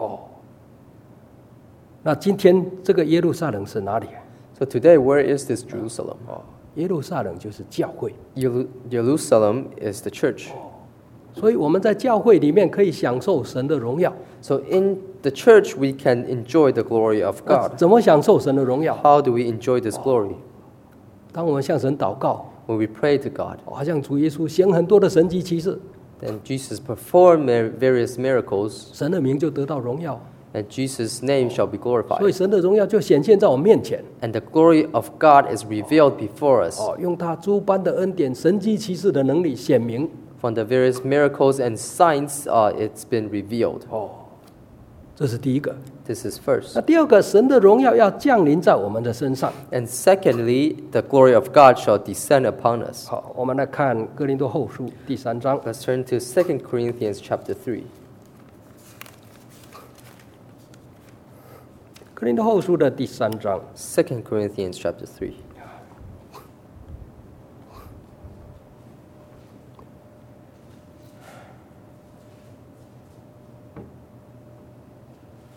[SPEAKER 1] 那今天这个耶路撒冷是哪里？
[SPEAKER 2] So today, where is this Jerusalem?
[SPEAKER 1] 耶路撒冷就是教会，
[SPEAKER 2] Jerusalem is the church.
[SPEAKER 1] 所以我们在教会里面可以享受神的荣耀。
[SPEAKER 2] So in the church, we can enjoy the glory of
[SPEAKER 1] 那
[SPEAKER 2] God.
[SPEAKER 1] 怎么享受神的荣耀？
[SPEAKER 2] How do we enjoy this glory?
[SPEAKER 1] 当我们向神祷告，
[SPEAKER 2] When we pray to God,
[SPEAKER 1] 好像主耶稣行很多的神迹奇事，
[SPEAKER 2] then Jesus performed various miracles,
[SPEAKER 1] 神的名就得到荣耀，
[SPEAKER 2] and Jesus' name shall be
[SPEAKER 1] 所以
[SPEAKER 2] glorified.
[SPEAKER 1] 神的荣耀就显现在我们面前。
[SPEAKER 2] And the glory of God is revealed before us.
[SPEAKER 1] 用他诸般的恩典、神迹奇事的能力显明。
[SPEAKER 2] From the various miracles and signs, it's been revealed.
[SPEAKER 1] 这是第一个。
[SPEAKER 2] This is first.
[SPEAKER 1] 那第二个，神的荣耀要降临在我们的身上。
[SPEAKER 2] And secondly, the glory of God shall descend upon us.
[SPEAKER 1] 好，我们来看哥林多后书第3章。
[SPEAKER 2] Let's turn to 2 Corinthians chapter 3.
[SPEAKER 1] 哥林多后书的第3章，
[SPEAKER 2] 2 Corinthians chapter 3.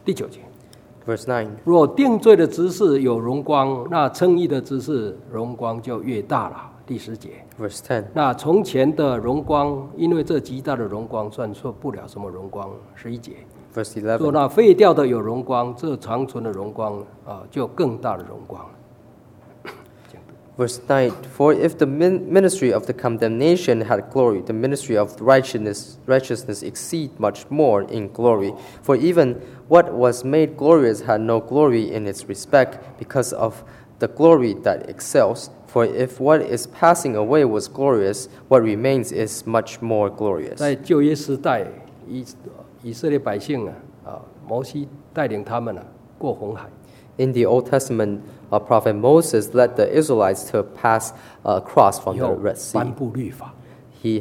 [SPEAKER 1] 第9节，
[SPEAKER 2] Verse 9.
[SPEAKER 1] 若定罪的执事有荣光，那称义的执事荣光就越大了。第10节，
[SPEAKER 2] Verse 10.
[SPEAKER 1] 那从前的荣光，因为这极大的荣光算错不了什么荣光。11节，
[SPEAKER 2] Verse
[SPEAKER 1] 若
[SPEAKER 2] 11.
[SPEAKER 1] 那废掉的有荣光，这长存的荣光就更大的荣光。
[SPEAKER 2] Verse 9. For if the ministry of the condemnation had glory, the ministry of righteousness exceed much more in glory. For even what was made glorious had no glory in its respect, because of the glory that excels. For if what is passing away was glorious, what remains is much more glorious.
[SPEAKER 1] 在旧约时代，以色列百姓摩西带领他们过红海。
[SPEAKER 2] In the Old Testament, Prophet Moses led the Israelites to pass across from
[SPEAKER 1] 以
[SPEAKER 2] the
[SPEAKER 1] 后
[SPEAKER 2] Red Sea.
[SPEAKER 1] 颁布律法，
[SPEAKER 2] He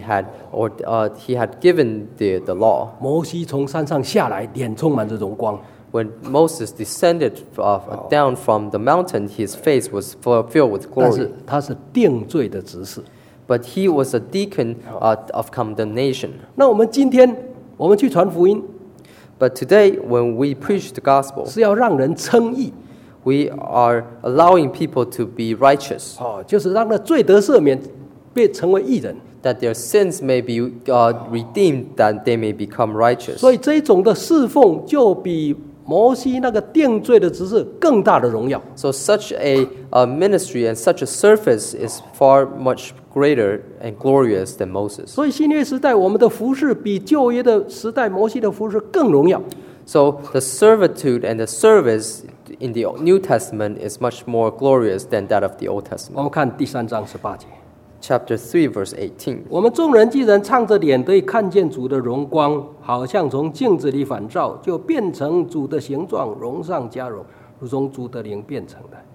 [SPEAKER 2] had given the law.
[SPEAKER 1] 摩西从山上下来，脸充满着荣光。
[SPEAKER 2] When Moses descended down from the mountain, his face was filled with
[SPEAKER 1] 但
[SPEAKER 2] glory.
[SPEAKER 1] 是他是定罪的执事。
[SPEAKER 2] But he was a deacon of condemnation.
[SPEAKER 1] 那我们今天我们去传福音，
[SPEAKER 2] But today, when we preach the gospel,
[SPEAKER 1] 是要让人称义，
[SPEAKER 2] we are allowing people to be righteous,
[SPEAKER 1] 就是让那罪得赦免，变成为义人。
[SPEAKER 2] that their sins may be redeemed, that they may become righteous.
[SPEAKER 1] 所以这种的侍奉就比摩西那个定罪的执事更大的荣耀。
[SPEAKER 2] So such a ministry and such a service is far much greater and glorious than Moses.
[SPEAKER 1] 所以新约时代我们的服事比旧约的时代摩西的服事更荣耀。
[SPEAKER 2] So the servitude and the service in the New Testament is much more glorious than that of the Old
[SPEAKER 1] 我
[SPEAKER 2] Testament.
[SPEAKER 1] 们看第3章18节，
[SPEAKER 2] Chapter 3, verse 18.
[SPEAKER 1] 我们众人既然唱着脸得以看见主的荣光，好像从镜子里反照，就变成主的形状，荣上加荣，如同主的灵变成的。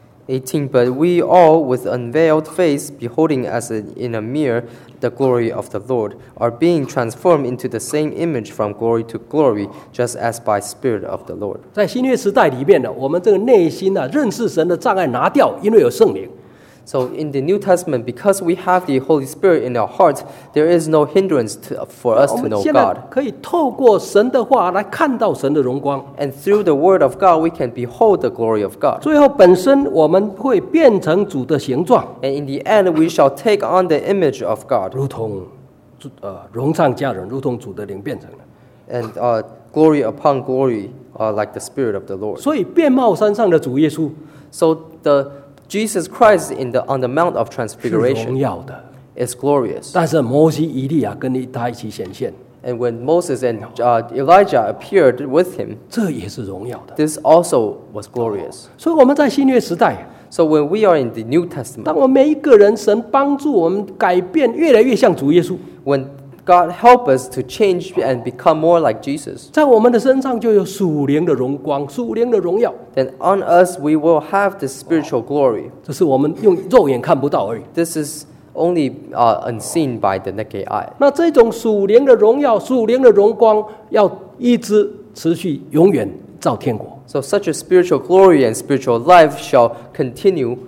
[SPEAKER 2] 18. But we all, with unveiled face, beholding as in a mirror the glory of the Lord, are being transformed into the same image from glory to glory, just as by Spirit of the Lord.
[SPEAKER 1] 在新约时代里面呢，我们这个内心认识神的障碍拿掉，因为有圣灵。
[SPEAKER 2] So in the New Testament, because we have the Holy Spirit in our hearts, there is no hindrance for us
[SPEAKER 1] 我
[SPEAKER 2] to
[SPEAKER 1] 们
[SPEAKER 2] know
[SPEAKER 1] 现在
[SPEAKER 2] God.
[SPEAKER 1] 可以透过神的话来看到神的荣光，
[SPEAKER 2] And through the Word of God, we can behold the glory of God.
[SPEAKER 1] 最后本身我们会变成主的形状，
[SPEAKER 2] And in the end, we shall take on the image of God.
[SPEAKER 1] 如同荣上加荣，如同主的灵变成的。
[SPEAKER 2] And glory upon glory, like the Spirit of the Lord.
[SPEAKER 1] 所以变貌山上的主耶稣
[SPEAKER 2] So the Jesus Christ on the Mount of
[SPEAKER 1] 是
[SPEAKER 2] Transfiguration
[SPEAKER 1] 荣耀的，
[SPEAKER 2] is glorious.
[SPEAKER 1] 但是摩西、以利亚跟他一起显现，
[SPEAKER 2] And when Moses and Elijah appeared with him,
[SPEAKER 1] 这也是荣耀的。
[SPEAKER 2] this also was glorious.
[SPEAKER 1] 所以我们在新约时代，
[SPEAKER 2] So when we are in the New Testament,
[SPEAKER 1] 当我们每一个人神帮助我们改变，越来越像主耶稣，
[SPEAKER 2] when God help us to change and become more like Jesus,
[SPEAKER 1] 在我们的身上就有属灵的荣光、属灵的荣耀，
[SPEAKER 2] then on us we will have this spiritual glory.
[SPEAKER 1] 这是我们用肉眼看不到而已。
[SPEAKER 2] This is only unseen by the naked eye.
[SPEAKER 1] 那这种属灵的荣耀、属灵的荣光，要一直持续，永远照天国。
[SPEAKER 2] So such a spiritual glory and spiritual life shall continue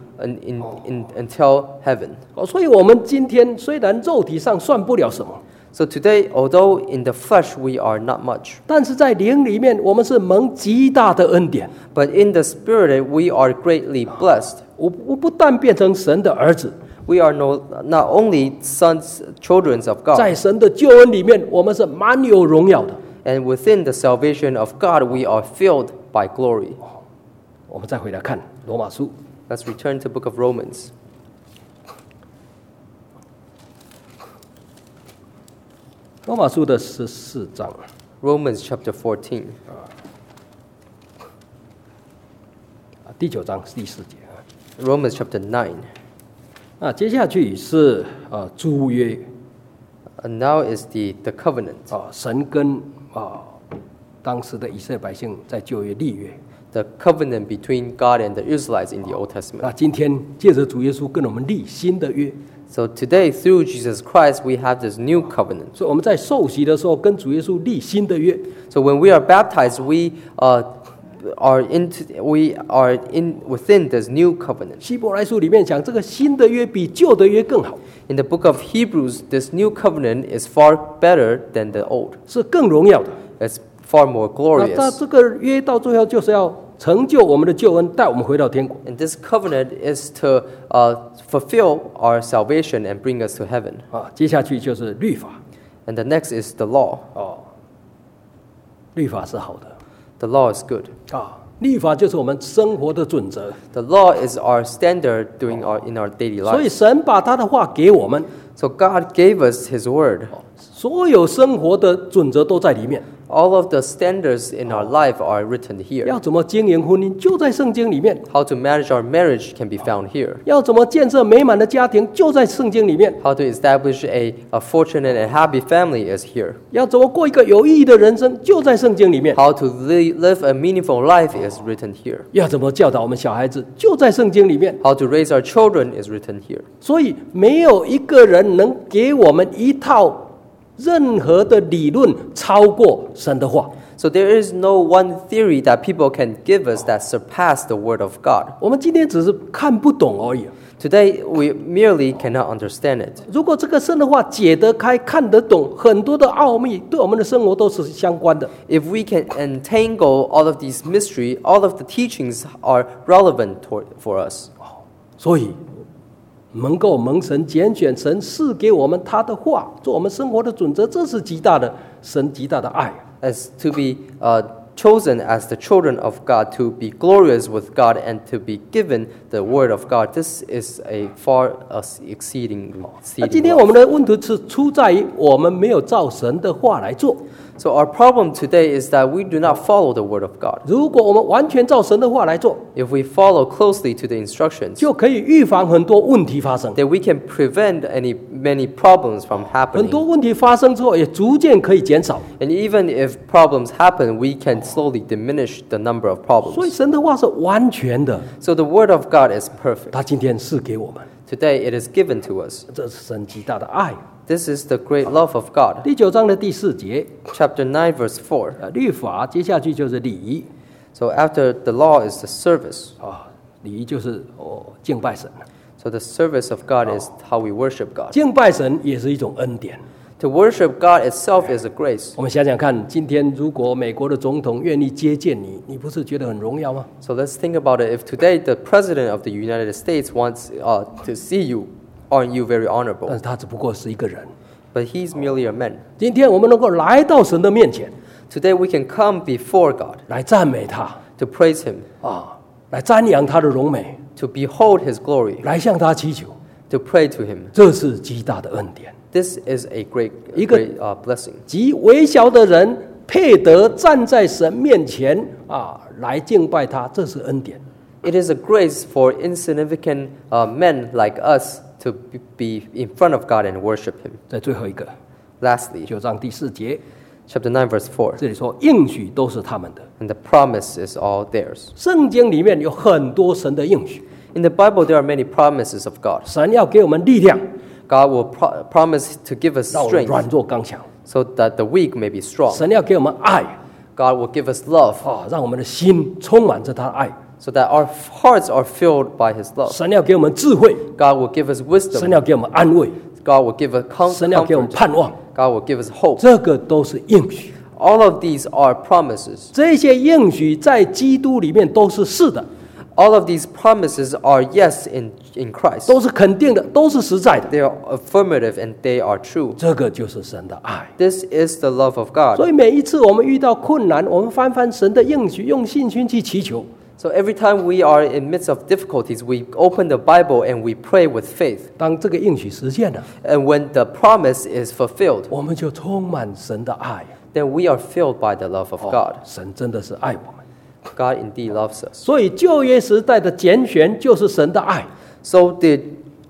[SPEAKER 2] until heaven.
[SPEAKER 1] 所以，我们今天虽然肉体上算不了什么，
[SPEAKER 2] So today, although in the flesh we are not much,
[SPEAKER 1] 但是在灵里面，我们是蒙极大的恩典。
[SPEAKER 2] but in the spirit we are greatly blessed.
[SPEAKER 1] 我不但变成神的儿子，
[SPEAKER 2] We are not only sons, children of
[SPEAKER 1] 在
[SPEAKER 2] God,
[SPEAKER 1] 神的救恩里面，我们是满有荣耀的。
[SPEAKER 2] and within the salvation of God we are filled by glory.
[SPEAKER 1] 我们再回来看罗马书，
[SPEAKER 2] Let's return to the book of Romans.
[SPEAKER 1] 罗马书的14章
[SPEAKER 2] Romans chapter 14.
[SPEAKER 1] 第9章第4节。
[SPEAKER 2] Romans chapter 9.
[SPEAKER 1] 接下去是诸约
[SPEAKER 2] And now is the covenant,
[SPEAKER 1] 神跟当时的以色列百姓在旧约立约。
[SPEAKER 2] the covenant between God and the Israelites in the Old Testament.
[SPEAKER 1] 那今天借着主耶稣跟我们立新的约，
[SPEAKER 2] So today, through Jesus Christ, we have this new covenant.
[SPEAKER 1] 所以我们在受洗的时候跟主耶稣立新的约。
[SPEAKER 2] So when we are baptized, we are within this new covenant.
[SPEAKER 1] 希伯来书里面讲，这个新的约比旧的约更好，
[SPEAKER 2] In the book of Hebrews, this new covenant is far better than the old.
[SPEAKER 1] 是更荣耀的。
[SPEAKER 2] It's far more
[SPEAKER 1] 那到
[SPEAKER 2] glorious.
[SPEAKER 1] 这个约到最后就是要成就我们的救恩，带我们回到天国。
[SPEAKER 2] And this covenant is to fulfill our salvation and bring us to heaven.
[SPEAKER 1] 接下去就是律法。
[SPEAKER 2] And the next is the law.
[SPEAKER 1] 律法是好的
[SPEAKER 2] The law is good.
[SPEAKER 1] 律法就是我们生活的准则。
[SPEAKER 2] The law is our standard in our daily
[SPEAKER 1] 所以
[SPEAKER 2] life.
[SPEAKER 1] 神把他的话给我们，
[SPEAKER 2] So God gave us His word.
[SPEAKER 1] 所有生活的准则都在里面。
[SPEAKER 2] All of the standards in our life are written here.
[SPEAKER 1] 要怎么经营婚姻，就在圣经里面；
[SPEAKER 2] How to manage our marriage can be found here.
[SPEAKER 1] 要怎么建设美满的家庭，就在圣经里面；
[SPEAKER 2] How to establish a fortunate and happy family is here.
[SPEAKER 1] 要怎么过一个有意义的人生，就在圣经里面；
[SPEAKER 2] How to live a meaningful life is written here.
[SPEAKER 1] 要怎么教导我们小孩子，就在圣经里面。
[SPEAKER 2] How to raise our children is written here.
[SPEAKER 1] 所以，没有一个人能给我们一套任何的理论超过神的话。
[SPEAKER 2] So there is no one theory that people can give us that surpass the word of God.
[SPEAKER 1] 我们今天只是看不懂而已。
[SPEAKER 2] Today, we merely cannot understand it.
[SPEAKER 1] 如果这个神的话解得开、看得懂，很多的奥秘对我们的生活都是相关的。
[SPEAKER 2] If we can entangle all of these mystery, all of the teachings are relevant for us.
[SPEAKER 1] 所以，能够蒙神拣选，神赐给我们他的话，做我们生活的准则，这是极大的神极大的爱。
[SPEAKER 2] As to be chosen as the children of God, to be glorious with God, and to be given the word of God, this is a far exceeding
[SPEAKER 1] 那今天
[SPEAKER 2] love.
[SPEAKER 1] 我们的问题是出在于我们没有照神的话来做。
[SPEAKER 2] So our problem today is that we do not follow the word of God.
[SPEAKER 1] 如果我们完全照神的话来做，
[SPEAKER 2] If we follow closely to the instructions,
[SPEAKER 1] 就可以预防很多问题发生。
[SPEAKER 2] then we can prevent many problems from
[SPEAKER 1] 很多
[SPEAKER 2] happening.
[SPEAKER 1] 问题发生之后，也逐渐可以减少。
[SPEAKER 2] And even if problems happen, we can slowly diminish the number of
[SPEAKER 1] 所以
[SPEAKER 2] problems.
[SPEAKER 1] 神的话是完全的，
[SPEAKER 2] So the word of God is perfect.
[SPEAKER 1] 他今天赐给我们，
[SPEAKER 2] Today it is given to us.
[SPEAKER 1] 这是神极大的爱。
[SPEAKER 2] This is the great love of God.
[SPEAKER 1] 第9章的第4节，
[SPEAKER 2] Chapter 9, verse 4.
[SPEAKER 1] 律法接下去就是礼仪
[SPEAKER 2] So after the law is the service.
[SPEAKER 1] 礼仪就是敬拜神。
[SPEAKER 2] So the service of God is how we worship God.
[SPEAKER 1] 敬拜神也是一种恩典。
[SPEAKER 2] To worship God itself is a grace.
[SPEAKER 1] 我们想想看，今天如果美国的总统愿意接见你，你不是觉得很荣耀吗？
[SPEAKER 2] So let's think about it. If today the President of the United States wants to see you, aren't you very
[SPEAKER 1] 但
[SPEAKER 2] honorable?
[SPEAKER 1] 是他只不过是一个人。
[SPEAKER 2] But he's merely a man.
[SPEAKER 1] 今天我们能够来到神的面前，
[SPEAKER 2] Today we can come before God
[SPEAKER 1] 来赞美他
[SPEAKER 2] to praise Him,
[SPEAKER 1] 来瞻仰他的荣美，
[SPEAKER 2] to behold His glory,
[SPEAKER 1] 来向他祈求，
[SPEAKER 2] to pray to Him.
[SPEAKER 1] 这是极大的恩典。
[SPEAKER 2] This is a great blessing.
[SPEAKER 1] 极微小的人配得站在神面前来敬拜他，这是恩典。
[SPEAKER 2] It is a grace for insignificant men like us to be in front of God and worship Him.
[SPEAKER 1] 在最后一个
[SPEAKER 2] Lastly,
[SPEAKER 1] 9章第4节，
[SPEAKER 2] chapter 9, verse 4.
[SPEAKER 1] 这里说应许都是他们的。
[SPEAKER 2] And the promise is all theirs.
[SPEAKER 1] 圣经里面有很多神的应许，
[SPEAKER 2] In the Bible, there are many promises of God.
[SPEAKER 1] 神要给我们力量，
[SPEAKER 2] God will promise to give us
[SPEAKER 1] 让我们
[SPEAKER 2] strength
[SPEAKER 1] 软弱刚强。
[SPEAKER 2] so that the weak may be strong.
[SPEAKER 1] 神要给我们爱
[SPEAKER 2] God will give us love
[SPEAKER 1] 让我们的心充满着他的爱。
[SPEAKER 2] so that our hearts are filled by His love.
[SPEAKER 1] 神要给我们智慧，
[SPEAKER 2] God will give us
[SPEAKER 1] 神
[SPEAKER 2] wisdom.
[SPEAKER 1] 要给我们安慰，
[SPEAKER 2] God will give us
[SPEAKER 1] 神要给我们
[SPEAKER 2] comfort.
[SPEAKER 1] 盼望，
[SPEAKER 2] God will give us hope.
[SPEAKER 1] 这个都是应许。
[SPEAKER 2] All of these are promises.
[SPEAKER 1] 这些应许在基督里面都是是的，
[SPEAKER 2] All of these promises are yes in Christ.
[SPEAKER 1] 都是肯定的，都是实在的。
[SPEAKER 2] They are affirmative and they are true.
[SPEAKER 1] 这个就是神的爱。
[SPEAKER 2] This is the love of God.
[SPEAKER 1] 所以每一次我们遇到困难，我们翻翻神的应许，用信心去祈求。
[SPEAKER 2] So every time we are in midst of difficulties, we open the Bible and we pray with faith.
[SPEAKER 1] 当这个应许实现了，
[SPEAKER 2] And when the promise is fulfilled,
[SPEAKER 1] 我们就充满神的爱。
[SPEAKER 2] then we are filled by the love of God.
[SPEAKER 1] 神真的是爱我们。
[SPEAKER 2] God indeed loves us.
[SPEAKER 1] 所以旧约时代的拣选就是神的爱。
[SPEAKER 2] So the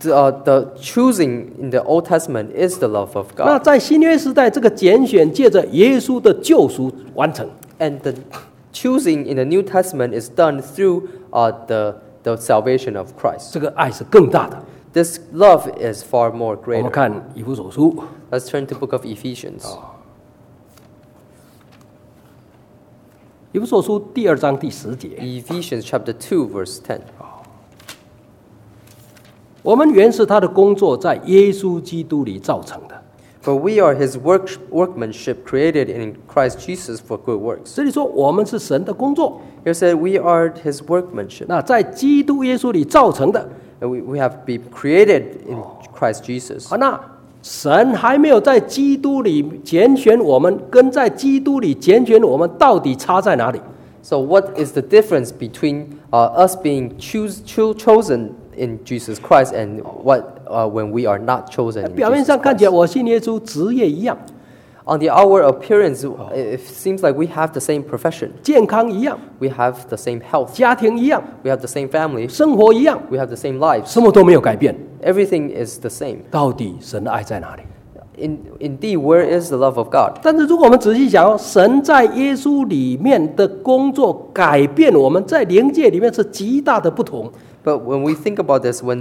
[SPEAKER 2] choosing in the Old Testament is the love of
[SPEAKER 1] 那
[SPEAKER 2] God.
[SPEAKER 1] 在新约时代，这个拣选借着耶稣的救赎完成。
[SPEAKER 2] And the choosing in the New Testament is done through the salvation of Christ.
[SPEAKER 1] 这个爱是更大的。
[SPEAKER 2] This love is far more
[SPEAKER 1] 我们
[SPEAKER 2] greater.
[SPEAKER 1] 看以弗所书，
[SPEAKER 2] Let's turn to the book of Ephesians.
[SPEAKER 1] 以弗所书第2章第10节。
[SPEAKER 2] Ephesians chapter 2, verse 10.
[SPEAKER 1] 我们原是他的工作，在耶稣基督里造成的。
[SPEAKER 2] But we are His workmanship created in Christ Jesus for good works.
[SPEAKER 1] 这里说我们是神的工作，
[SPEAKER 2] Here said we are His workmanship.
[SPEAKER 1] 那在基督耶稣里造成的。
[SPEAKER 2] And we have been created in Christ Jesus.
[SPEAKER 1] 好，那神还没有在基督里拣选我们，跟在基督里拣选我们到底差在哪里？
[SPEAKER 2] So what is the difference between us being chosen in Jesus Christ and when we are not chosen in
[SPEAKER 1] 表面
[SPEAKER 2] Jesus
[SPEAKER 1] 上看起来
[SPEAKER 2] Christ?
[SPEAKER 1] 我信耶稣，职业一样，
[SPEAKER 2] On the outward appearance, it seems like we have the same profession.
[SPEAKER 1] 健康一样，
[SPEAKER 2] We have the same health.
[SPEAKER 1] 家庭一样，
[SPEAKER 2] We have the same family.
[SPEAKER 1] 生活一样，
[SPEAKER 2] We have the same lives.
[SPEAKER 1] 什么都没有改变。
[SPEAKER 2] Everything is the same.
[SPEAKER 1] 到底神的爱在哪里？
[SPEAKER 2] Indeed, where is the love of God?
[SPEAKER 1] 但是如果我们仔细想，神在耶稣里面的工作改变我们，在灵界里面是极大的不同。
[SPEAKER 2] But when we think about this, when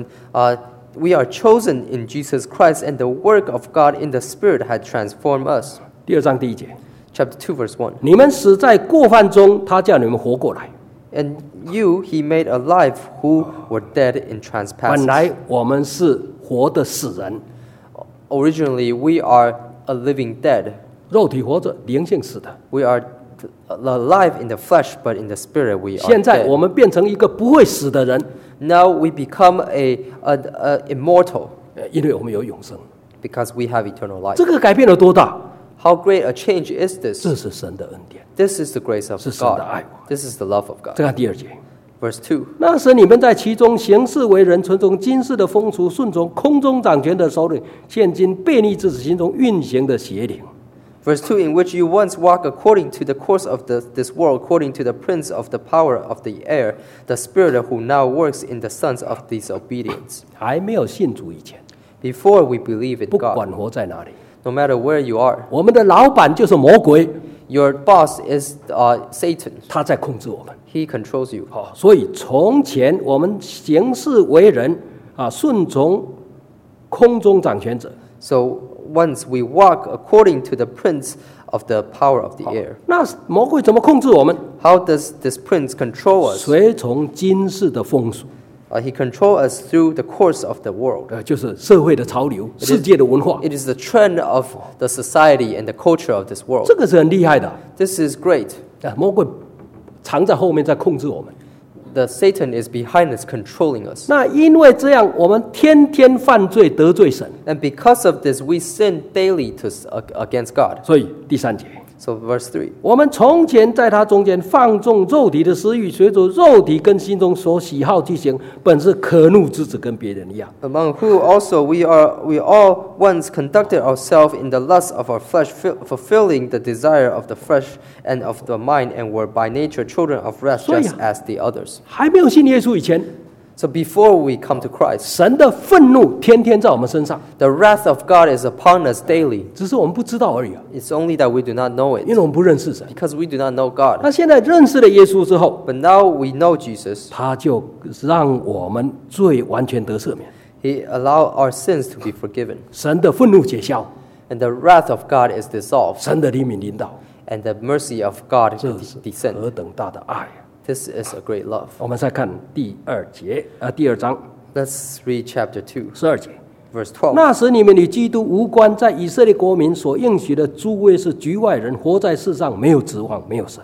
[SPEAKER 2] we are chosen in Jesus Christ and the work of God in the Spirit had transformed us.
[SPEAKER 1] 第2章第1节，
[SPEAKER 2] Chapter 2, verse 1.
[SPEAKER 1] 你们死在过犯中，他叫你们活过来。
[SPEAKER 2] And you he made alive who were dead in
[SPEAKER 1] 本
[SPEAKER 2] trespasses.
[SPEAKER 1] 来我们是活的死人，
[SPEAKER 2] Originally, we are a living dead.
[SPEAKER 1] 肉体活着，灵性死的。
[SPEAKER 2] We are alive in the flesh, but in the spirit we are
[SPEAKER 1] 现在我
[SPEAKER 2] dead.
[SPEAKER 1] 们变成一个不会死的人，
[SPEAKER 2] Now we become a immortal
[SPEAKER 1] 因为我们有永生。
[SPEAKER 2] because we have eternal life.
[SPEAKER 1] 这个改变有多大？
[SPEAKER 2] How great a change is
[SPEAKER 1] 这
[SPEAKER 2] this?
[SPEAKER 1] 是神的恩典。
[SPEAKER 2] This is the grace of
[SPEAKER 1] 是神的
[SPEAKER 2] God.
[SPEAKER 1] 爱我。
[SPEAKER 2] This is the love of God.
[SPEAKER 1] 再看第2节，
[SPEAKER 2] Verse 2.
[SPEAKER 1] 那时你们在其中行事为人，存从今世的风俗，顺从空中掌权的首领，现今悖逆之子心中运行的邪灵。
[SPEAKER 2] Verse 2, in which you once walked according to the course of this world, according to the prince of the power of the air, the spirit who now works in the sons of disobedience.
[SPEAKER 1] 还没有信主以前，
[SPEAKER 2] Before we believe in
[SPEAKER 1] 不管
[SPEAKER 2] God,
[SPEAKER 1] 活在哪里，
[SPEAKER 2] no matter where you are,
[SPEAKER 1] 我们的老板就是魔鬼，
[SPEAKER 2] your boss is Satan.
[SPEAKER 1] 他在控制我们。
[SPEAKER 2] He controls you.
[SPEAKER 1] 好，所以从前我们行事为人顺从空中掌权者。
[SPEAKER 2] So once we walk according to the prince of the power of the air.
[SPEAKER 1] 那魔鬼怎么控制我们？
[SPEAKER 2] How does this prince control us?
[SPEAKER 1] 随从今世的风俗，
[SPEAKER 2] He controls us through the course of the world.
[SPEAKER 1] 就是社会的潮流、世界的文化，
[SPEAKER 2] It is the trend of the society and the culture of this world.
[SPEAKER 1] 这个是很厉害的。
[SPEAKER 2] This is great.
[SPEAKER 1] 魔鬼藏在后面在控制我们。
[SPEAKER 2] The Satan is behind us, controlling us.
[SPEAKER 1] 那因为这样，我们天天犯罪得罪神，
[SPEAKER 2] And because of this, we sin daily against God.
[SPEAKER 1] 所以第3节，
[SPEAKER 2] So verse 3.
[SPEAKER 1] 我们从前在他中间放纵肉体的私欲，随着肉体跟心中所喜好去行，本是可怒之子，跟别人一样。
[SPEAKER 2] Among who also we all once conducted ourselves in the lust of our flesh, fulfilling the desire of the flesh and of the mind, and were by nature children of wrath,
[SPEAKER 1] 所以
[SPEAKER 2] just as the others.
[SPEAKER 1] 还没有信耶稣以前，
[SPEAKER 2] So before we come to Christ,
[SPEAKER 1] 神的愤怒天天在我们身上，
[SPEAKER 2] the wrath of God is upon us daily.
[SPEAKER 1] 只是我们不知道而已，
[SPEAKER 2] It's only that we do not know
[SPEAKER 1] 因
[SPEAKER 2] it,
[SPEAKER 1] 为我们不认识神。
[SPEAKER 2] because we do not know God.
[SPEAKER 1] 那现在认识了耶稣之后，
[SPEAKER 2] But now we know Jesus.
[SPEAKER 1] 他就让我们罪完全得赦免，
[SPEAKER 2] He allowed our sins to be forgiven.
[SPEAKER 1] 神的愤怒解消，
[SPEAKER 2] And the wrath of God is dissolved.
[SPEAKER 1] 神的怜悯领导，
[SPEAKER 2] And the mercy of God
[SPEAKER 1] 这是
[SPEAKER 2] descend.
[SPEAKER 1] 何等大的爱！
[SPEAKER 2] This is a great love.
[SPEAKER 1] 我们再看第2章
[SPEAKER 2] Let's read chapter 2,
[SPEAKER 1] 12节。
[SPEAKER 2] verse 12.
[SPEAKER 1] 那时你们与基督无关，在以色列国民所应许的诸位是局外人，活在世上没有指望，没有神。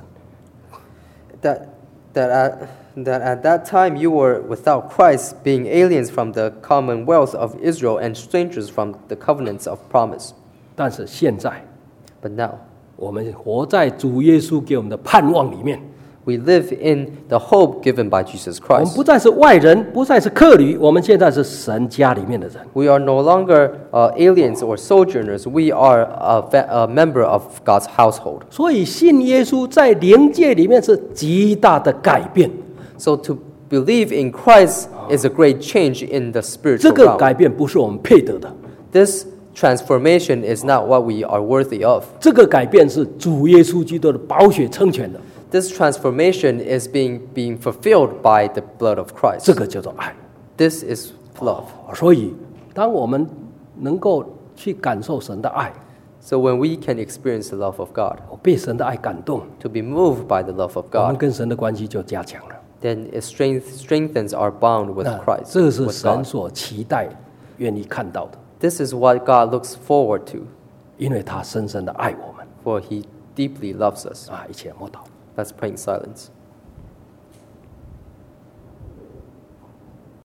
[SPEAKER 2] That at that time you were without Christ, being aliens from the commonwealth of Israel and strangers from the covenants of promise.
[SPEAKER 1] 但是现在，
[SPEAKER 2] But now
[SPEAKER 1] 我们活在主耶稣给我们的盼望里面。
[SPEAKER 2] we live in the hope given by Jesus
[SPEAKER 1] 我们
[SPEAKER 2] Christ.
[SPEAKER 1] 不再是外人，不再是客旅，我们现在是神家里面的人。
[SPEAKER 2] We are no longer aliens or sojourners. We are a member of God's household.
[SPEAKER 1] 所以信耶稣在灵界里面是极大的改变。
[SPEAKER 2] So to believe in Christ is a great change in the
[SPEAKER 1] 这
[SPEAKER 2] spiritual
[SPEAKER 1] 个
[SPEAKER 2] realm.
[SPEAKER 1] 改变不是我们配得的，
[SPEAKER 2] This transformation is not what we are worthy of.
[SPEAKER 1] 这个改变是主耶稣基督的宝血成全的。
[SPEAKER 2] This transformation is being fulfilled by the blood of Christ.
[SPEAKER 1] 这个叫做爱。
[SPEAKER 2] This is love.
[SPEAKER 1] 所以，当我们能够去感受神的爱，
[SPEAKER 2] So when we can experience the love of God,
[SPEAKER 1] 被神的爱感动，
[SPEAKER 2] to be moved by the love of
[SPEAKER 1] 我们
[SPEAKER 2] God,
[SPEAKER 1] 跟神的关系就加强了。
[SPEAKER 2] then it strengthens our bond with
[SPEAKER 1] 那
[SPEAKER 2] Christ.
[SPEAKER 1] 这是
[SPEAKER 2] with
[SPEAKER 1] 神
[SPEAKER 2] God.
[SPEAKER 1] 所期待、愿意看到的。
[SPEAKER 2] This is what God looks forward to.
[SPEAKER 1] 因为他深深的爱我们。
[SPEAKER 2] for he deeply loves us.
[SPEAKER 1] 啊，一起默祷。
[SPEAKER 2] Let's pray in silence.